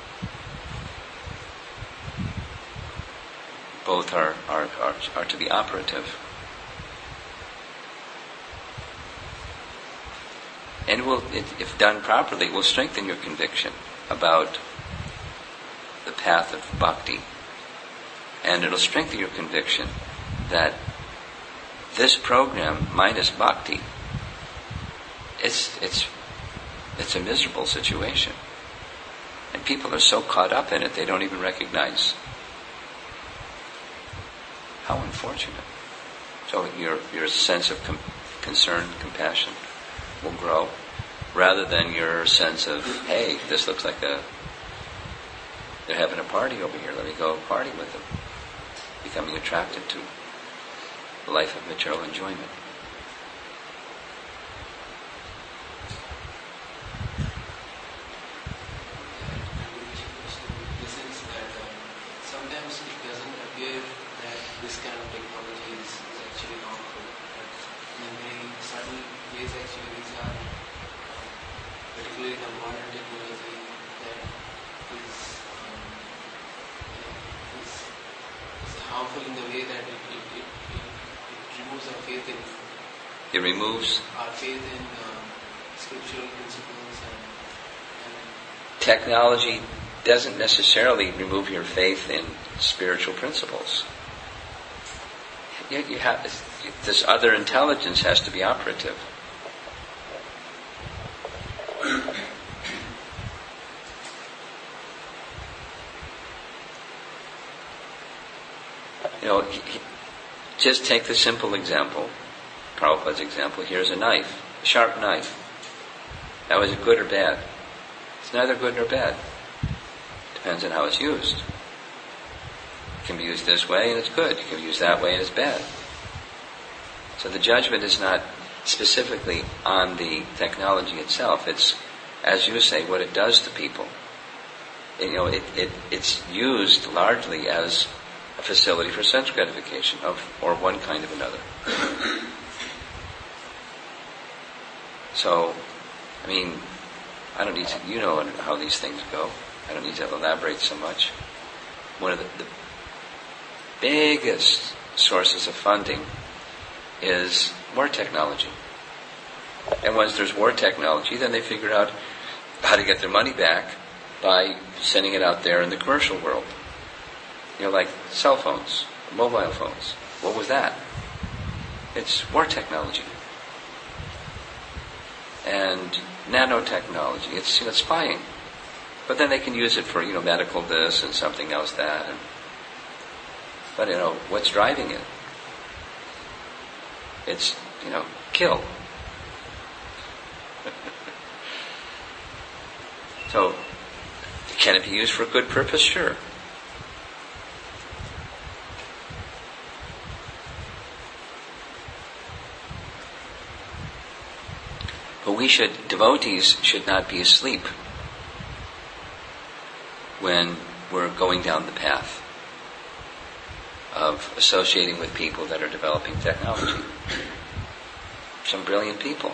both are to be operative. And if done properly, it will strengthen your conviction about the path of bhakti. And it'll strengthen your conviction that this program, minus bhakti, it's a miserable situation. And people are so caught up in it, they don't even recognize how unfortunate. So your sense of concern, compassion will grow, rather than your sense of, hey, this looks like they're having a party over here, let me go party with them. Becoming attracted to a life of material enjoyment. Sometimes it doesn't appear that this kind of technology is actually harmful. But in very subtle ways, actually, these are particularly the modern technology that is harmful in the way that it removes our faith in. It removes our faith in scriptural principles and technology doesn't necessarily remove your faith in spiritual principles. You have this other intelligence has to be operative. Just take the simple example, Prabhupada's example. Here's a knife, a sharp knife. Now, is it good or bad? It's neither good nor bad. Depends on how it's used. It can be used this way and it's good. It can be used that way and it's bad. So the judgment is not specifically on the technology itself. It's, as you say, what it does to people. It's used largely as a facility for sense gratification or one kind of another. So, I don't need to, how these things go. I don't need to elaborate so much. One of the biggest sources of funding is war technology. And once there's war technology, then they figure out how to get their money back by sending it out there in the commercial world. Like cell phones, mobile phones. What was that? It's war technology. And nanotechnology. It's spying. But then they can use it for medical this and something else that. But what's driving it? It's kill. So can it be used for a good purpose? Sure. But devotees should not be asleep when we're going down the path of associating with people that are developing technology. Some brilliant people.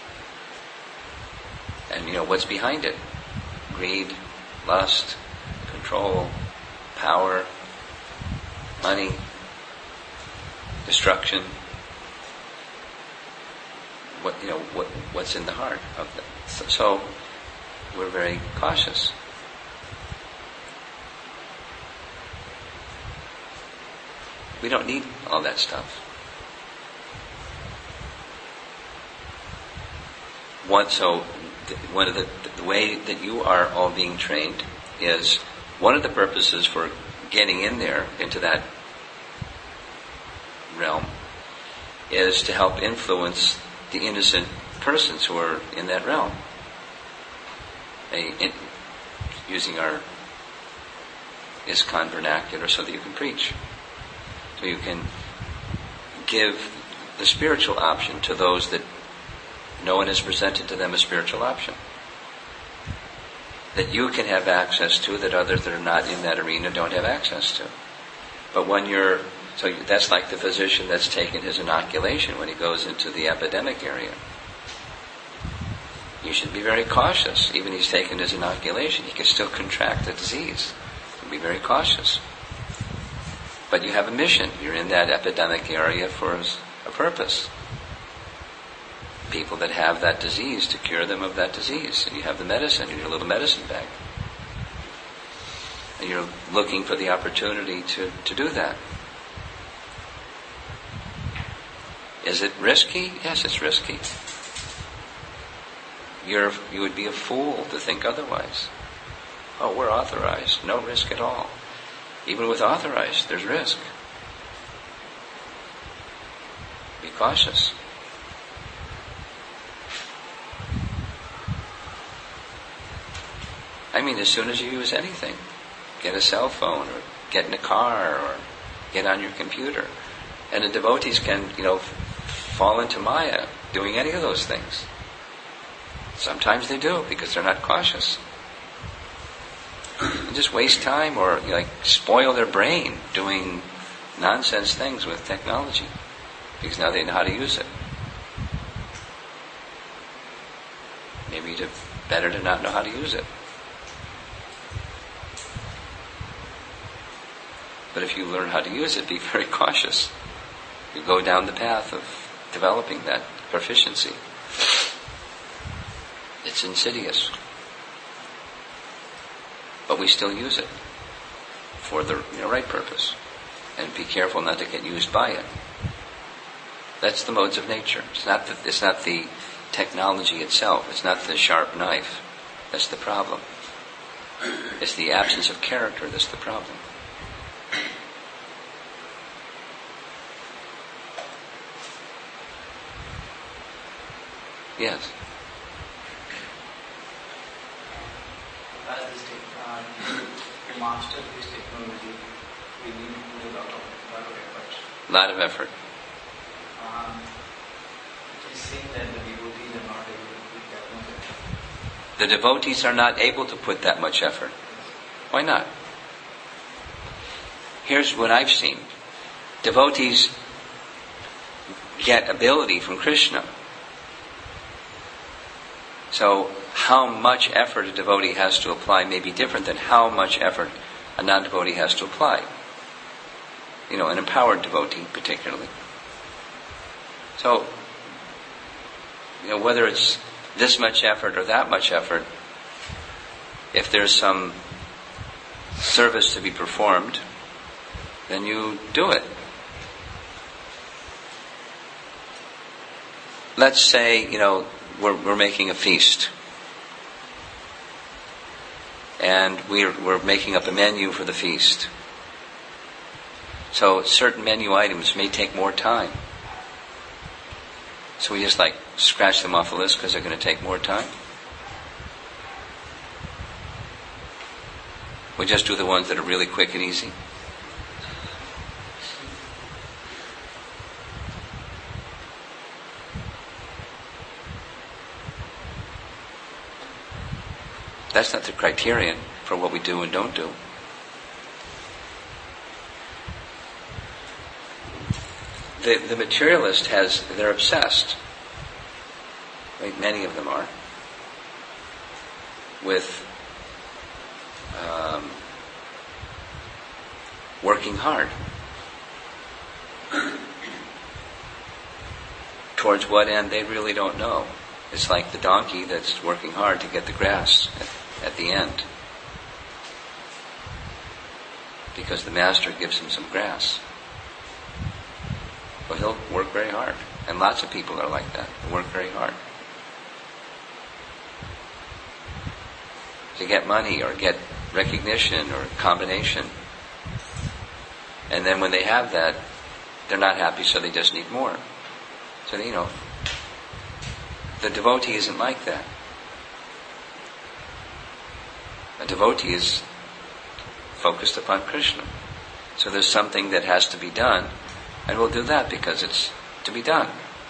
And what's behind it? Greed, lust, control, power, money, destruction. What's in the heart of it. So we're very cautious. We don't need all that stuff. One of the way that you are all being trained is one of the purposes for getting in there into that realm is to help influence the innocent persons who are in that realm. Using our ISKCON vernacular so that you can preach. So you can give the spiritual option to those that no one has presented to them a spiritual option. That you can have access to, that others that are not in that arena don't have access to. But so that's like the physician that's taken his inoculation when he goes into the epidemic area. You should be very cautious. Even he's taken his inoculation, he can still contract the disease. So be very cautious. But you have a mission. You're in that epidemic area for a purpose. People that have that disease, to cure them of that disease. And you have the medicine in your little medicine bag. And you're looking for the opportunity to do that. Is it risky? Yes, it's risky. You would be a fool to think otherwise. Oh, we're authorized. No risk at all. Even with authorized, there's risk. Be cautious. I mean, as soon as you use anything, get a cell phone or get in a car or get on your computer. And the devotees can, fall into Maya doing any of those things. Sometimes they do because they're not cautious. And just waste time or spoil their brain doing nonsense things with technology because now they know how to use it. Maybe it's better to not know how to use it. But if you learn how to use it, be very cautious. You go down the path of developing that proficiency. It's insidious. But we still use it for the right purpose. And be careful not to get used by it. That's the modes of nature. It's not the technology itself. It's not the sharp knife. That's the problem. It's the absence of character that's the problem. Yes. As to master this technology, we need to do a lot of effort. A lot of effort. It is seen that the devotees are not able to put that much effort. The devotees are not able to put that much effort. Why not? Here's what I've seen. Devotees get ability from Krishna. So how much effort a devotee has to apply may be different than how much effort a non-devotee has to apply. An empowered devotee particularly. So, whether it's this much effort or that much effort, if there's some service to be performed, then you do it. Let's say, we're making a feast. And we're making up a menu for the feast. So certain menu items may take more time. So we just scratch them off the list because they're going to take more time. We just do the ones that are really quick and easy. That's not the criterion for what we do and don't do. The materialist they're obsessed, right? Many of them are, with working hard. Towards what end, they really don't know. It's like the donkey that's working hard to get the grass at the end. Because the master gives him some grass. But he'll work very hard. And lots of people are like that. They work very hard. To get money or get recognition or combination. And then when they have that, they're not happy, so they just need more. So, the devotee isn't like that. A devotee is focused upon Krishna. So there's something that has to be done, and we'll do that because it's to be done.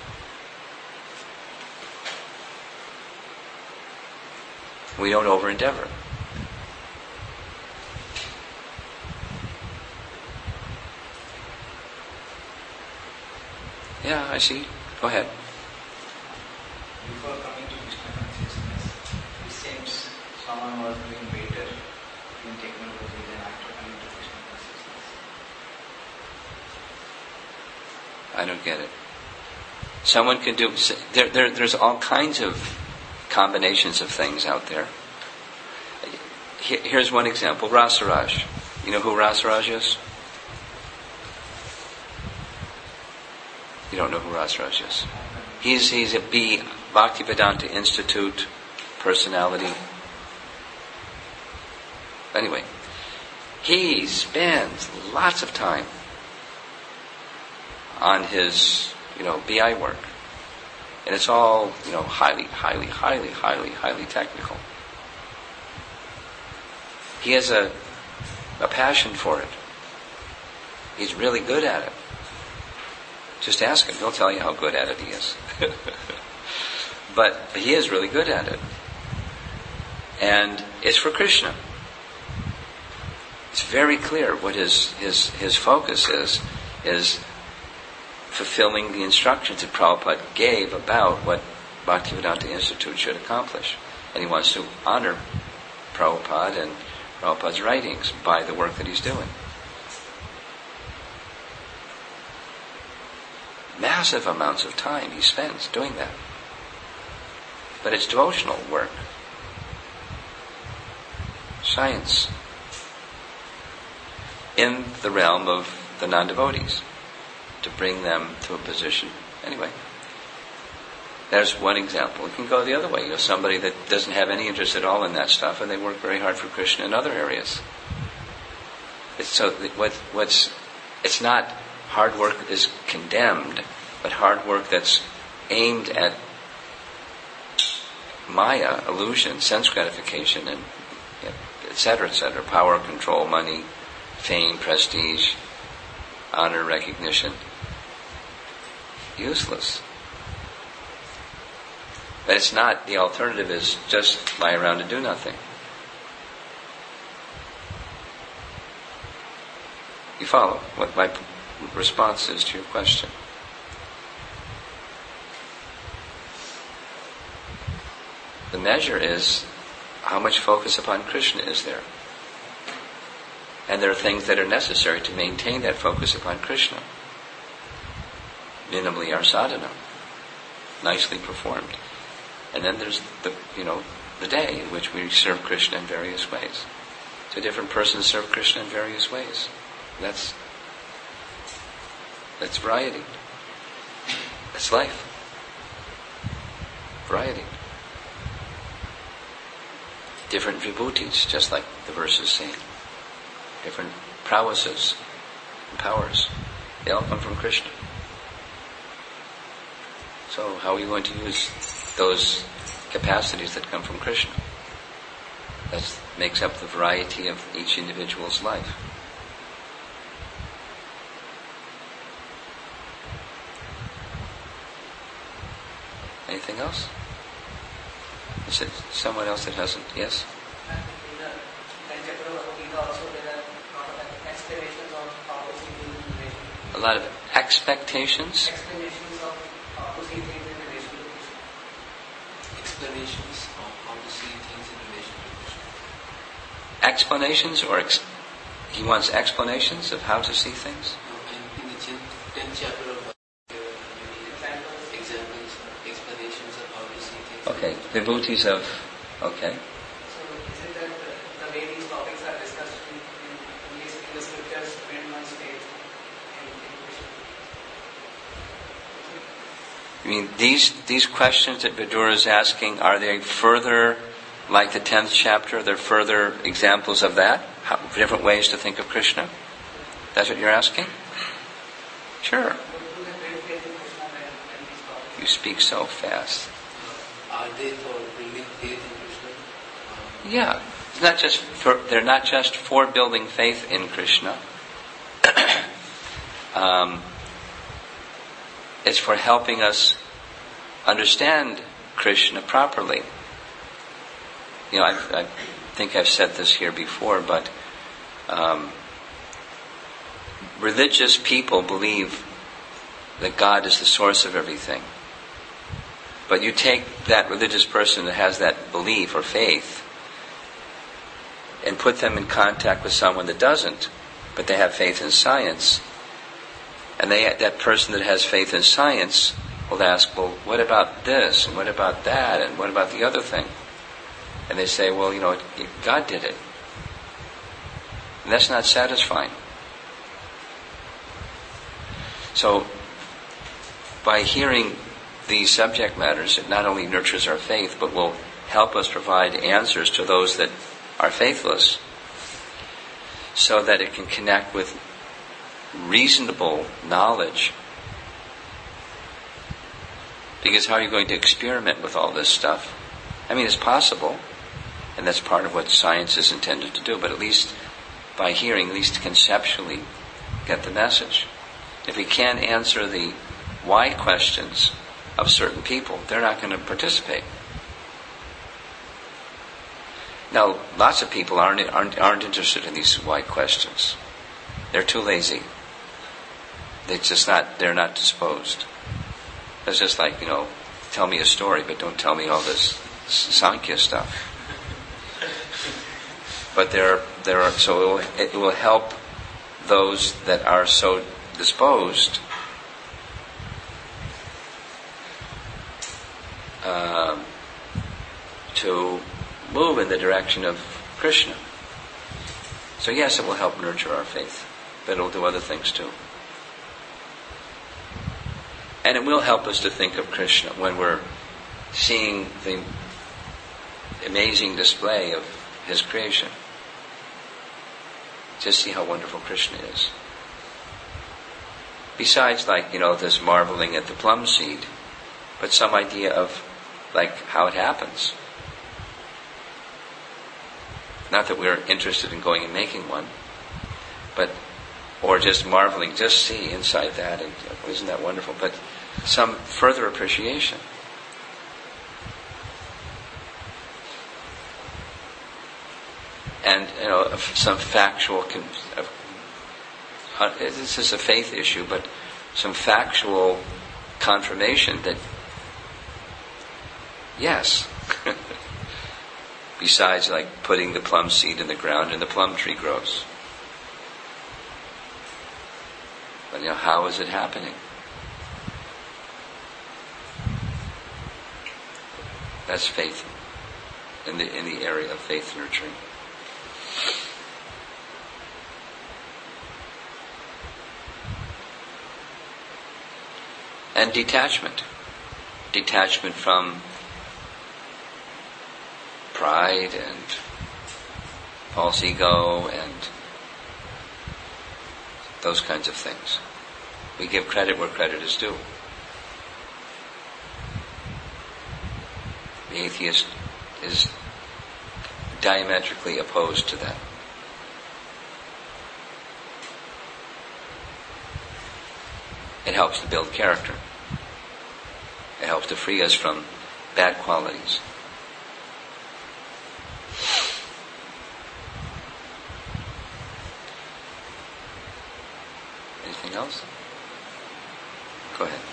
We don't over-endeavor. Yeah, I see. Go ahead. Before coming to Krishna consciousness, it seems someone was doing better in technology than after coming to Krishna consciousness. I don't get it. Someone can do... There's all kinds of combinations of things out there. Here's one example. Rasaraj. You know who Rasaraj is? You don't know who Rasaraj is. He's a Bhaktivedanta Institute personality. Anyway, he spends lots of time on his BI work. And it's all, highly technical. He has a passion for it. He's really good at it. Just ask him. He'll tell you how good at it he is. But he is really good at it. And it's for Krishna. It's very clear what his focus is fulfilling the instructions that Prabhupada gave about what Bhaktivedanta Institute should accomplish. And he wants to honor Prabhupada and Prabhupada's writings by the work that he's doing. Massive amounts of time he spends doing that. But it's devotional work. Science. In the realm of the non-devotees. To bring them to a position. Anyway. There's one example. It can go the other way. Somebody that doesn't have any interest at all in that stuff, and they work very hard for Krishna in other areas. It's not hard work is condemned, but hard work that's aimed at Maya, illusion, sense gratification, and etc., power, control, money, fame, prestige, honor, recognition. Useless. But it's not, the alternative is just lie around and do nothing. You follow what my response is to your question? The measure is how much focus upon Krishna is there. And there are things that are necessary to maintain that focus upon Krishna. Minimally our sadhana, nicely performed. And then there's the day in which we serve Krishna in various ways. So different persons serve Krishna in various ways. That's variety. That's life. Variety. Different vibhutis, just like the verses say. Different prowesses and powers. They all come from Krishna. So how are you going to use those capacities that come from Krishna? That makes up the variety of each individual's life. Anything else? Is it someone else that hasn't? Yes? In the 10th chapter of Gita also there are a lot of explanations of how to see things in relation. A lot of expectations? Explanations of how to see things in relation to Krishna. Explanations of how to see things in relation to Krishna. Explanations he wants explanations of how to see things? In the 10th chapter of explanations of how to see things. Okay, vibhutis of, okay. So is it that the way these topics are discussed in the scriptures when one stays in Krishna? I mean, these questions that Vidura is asking, are they further, like the 10th chapter, they're further examples of that? Different ways to think of Krishna? That's what you're asking? Sure. You speak so fast. Are they for building faith in Krishna? Yeah. They're not just for building faith in Krishna. It's for helping us understand Krishna properly. I think I've said this here before, but religious people believe that God is the source of everything. But you take that religious person that has that belief or faith and put them in contact with someone that doesn't, but they have faith in science. And that person that has faith in science will ask, well, what about this? And what about that? And what about the other thing? And they say, well, God did it. And that's not satisfying. So, by hearing these subject matters, it not only nurtures our faith, but will help us provide answers to those that are faithless, so that it can connect with reasonable knowledge Because how are you going to experiment with all this stuff? I mean, it's possible, and that's part of what science is intended to do, but at least by hearing, at least conceptually, get the message. If we can't answer the why questions of certain people, they're not going to participate. Now, lots of people aren't interested in these why questions. They're too lazy. They're not disposed. It's just like, tell me a story, but don't tell me all this Sankhya stuff. But so it will help those that are so disposed to move in the direction of Krishna. So yes, it will help nurture our faith, but it will do other things too. And it will help us to think of Krishna when we're seeing the amazing display of His creation. Just see how wonderful Krishna is. Besides, this marveling at the plum seed, but some idea of, how it happens. Not that we're interested in going and making one, or just marveling, just see inside that, and isn't that wonderful? But some further appreciation. And, some factual, this is a faith issue, but some factual confirmation that, yes, besides putting the plum seed in the ground and the plum tree grows. But how is it happening? That's faith in the area of faith nurturing. And detachment. Detachment from pride and false ego and those kinds of things. We give credit where credit is due. The atheist is diametrically opposed to that. It helps to build character. It helps to free us from bad qualities. Anything else? Go ahead.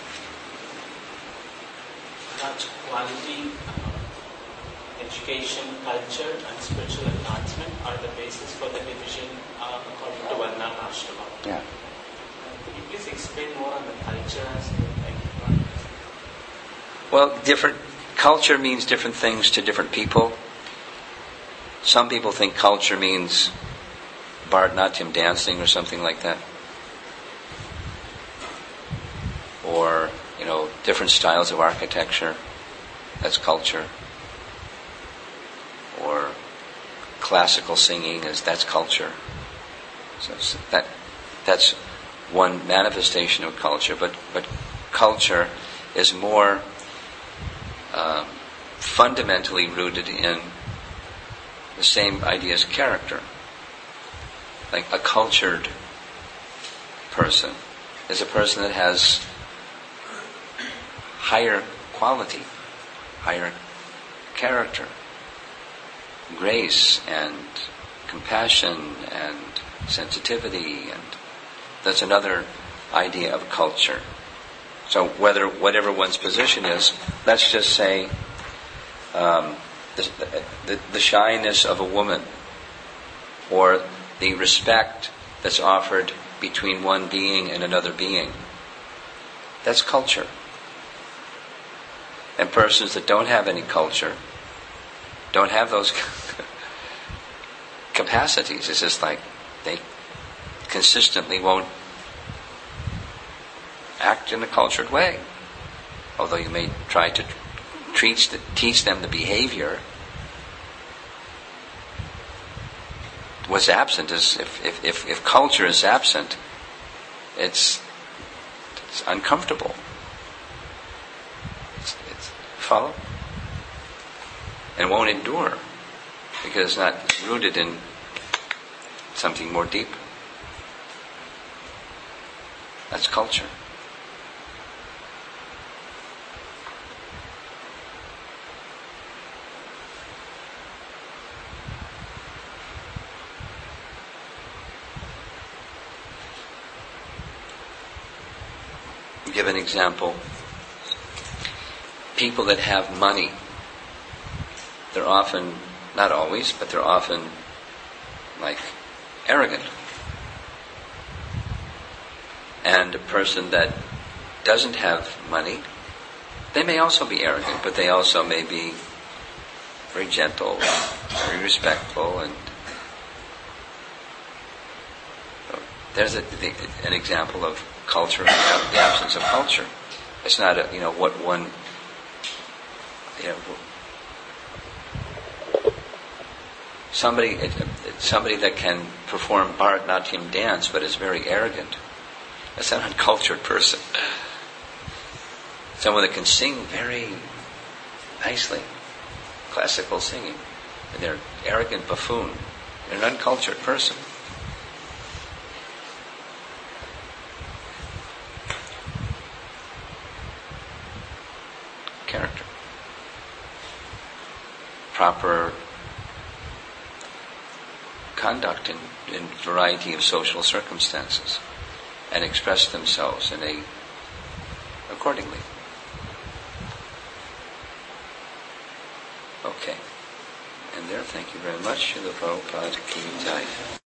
Raj, quality, education, culture, and spiritual advancement are the basis for the division according to Varna and Ashrama. Yeah. Could you please explain more on the culture aspect? Well, different culture means different things to different people. Some people think culture means Bharatanatyam dancing or something like that. Or, different styles of architecture. That's culture. Or classical singing, that's culture. So that's one manifestation of culture. But culture is more fundamentally rooted in the same idea as character. Like a cultured person is a person that has higher quality, higher character, grace and compassion and sensitivity, and that's another idea of culture. So whatever one's position is, let's just say the shyness of a woman, or the respect that's offered between one being and another being, that's culture. And persons that don't have any culture, don't have those capacities. It's just like they consistently won't act in a cultured way. Although you may try to teach them the behavior. What's absent is, if culture is absent, it's uncomfortable. follow? And won't endure because it's not rooted in something more deep. That's culture. Give an example. People that have money, they're often, not always, but they're often like arrogant. And a person that doesn't have money, they may also be arrogant, but they also may be very gentle, very respectful, and there's an example of culture, the absence of culture. It's not what one, somebody that can perform Bharatanatyam dance but is very arrogant. That's an uncultured person. Someone that can sing very nicely, classical singing, and they're arrogant buffoon. They're an uncultured person. Character. Proper conduct in variety of social circumstances and express themselves accordingly. Okay. And there, thank you very much. Srila Prabhupada Ki Jai.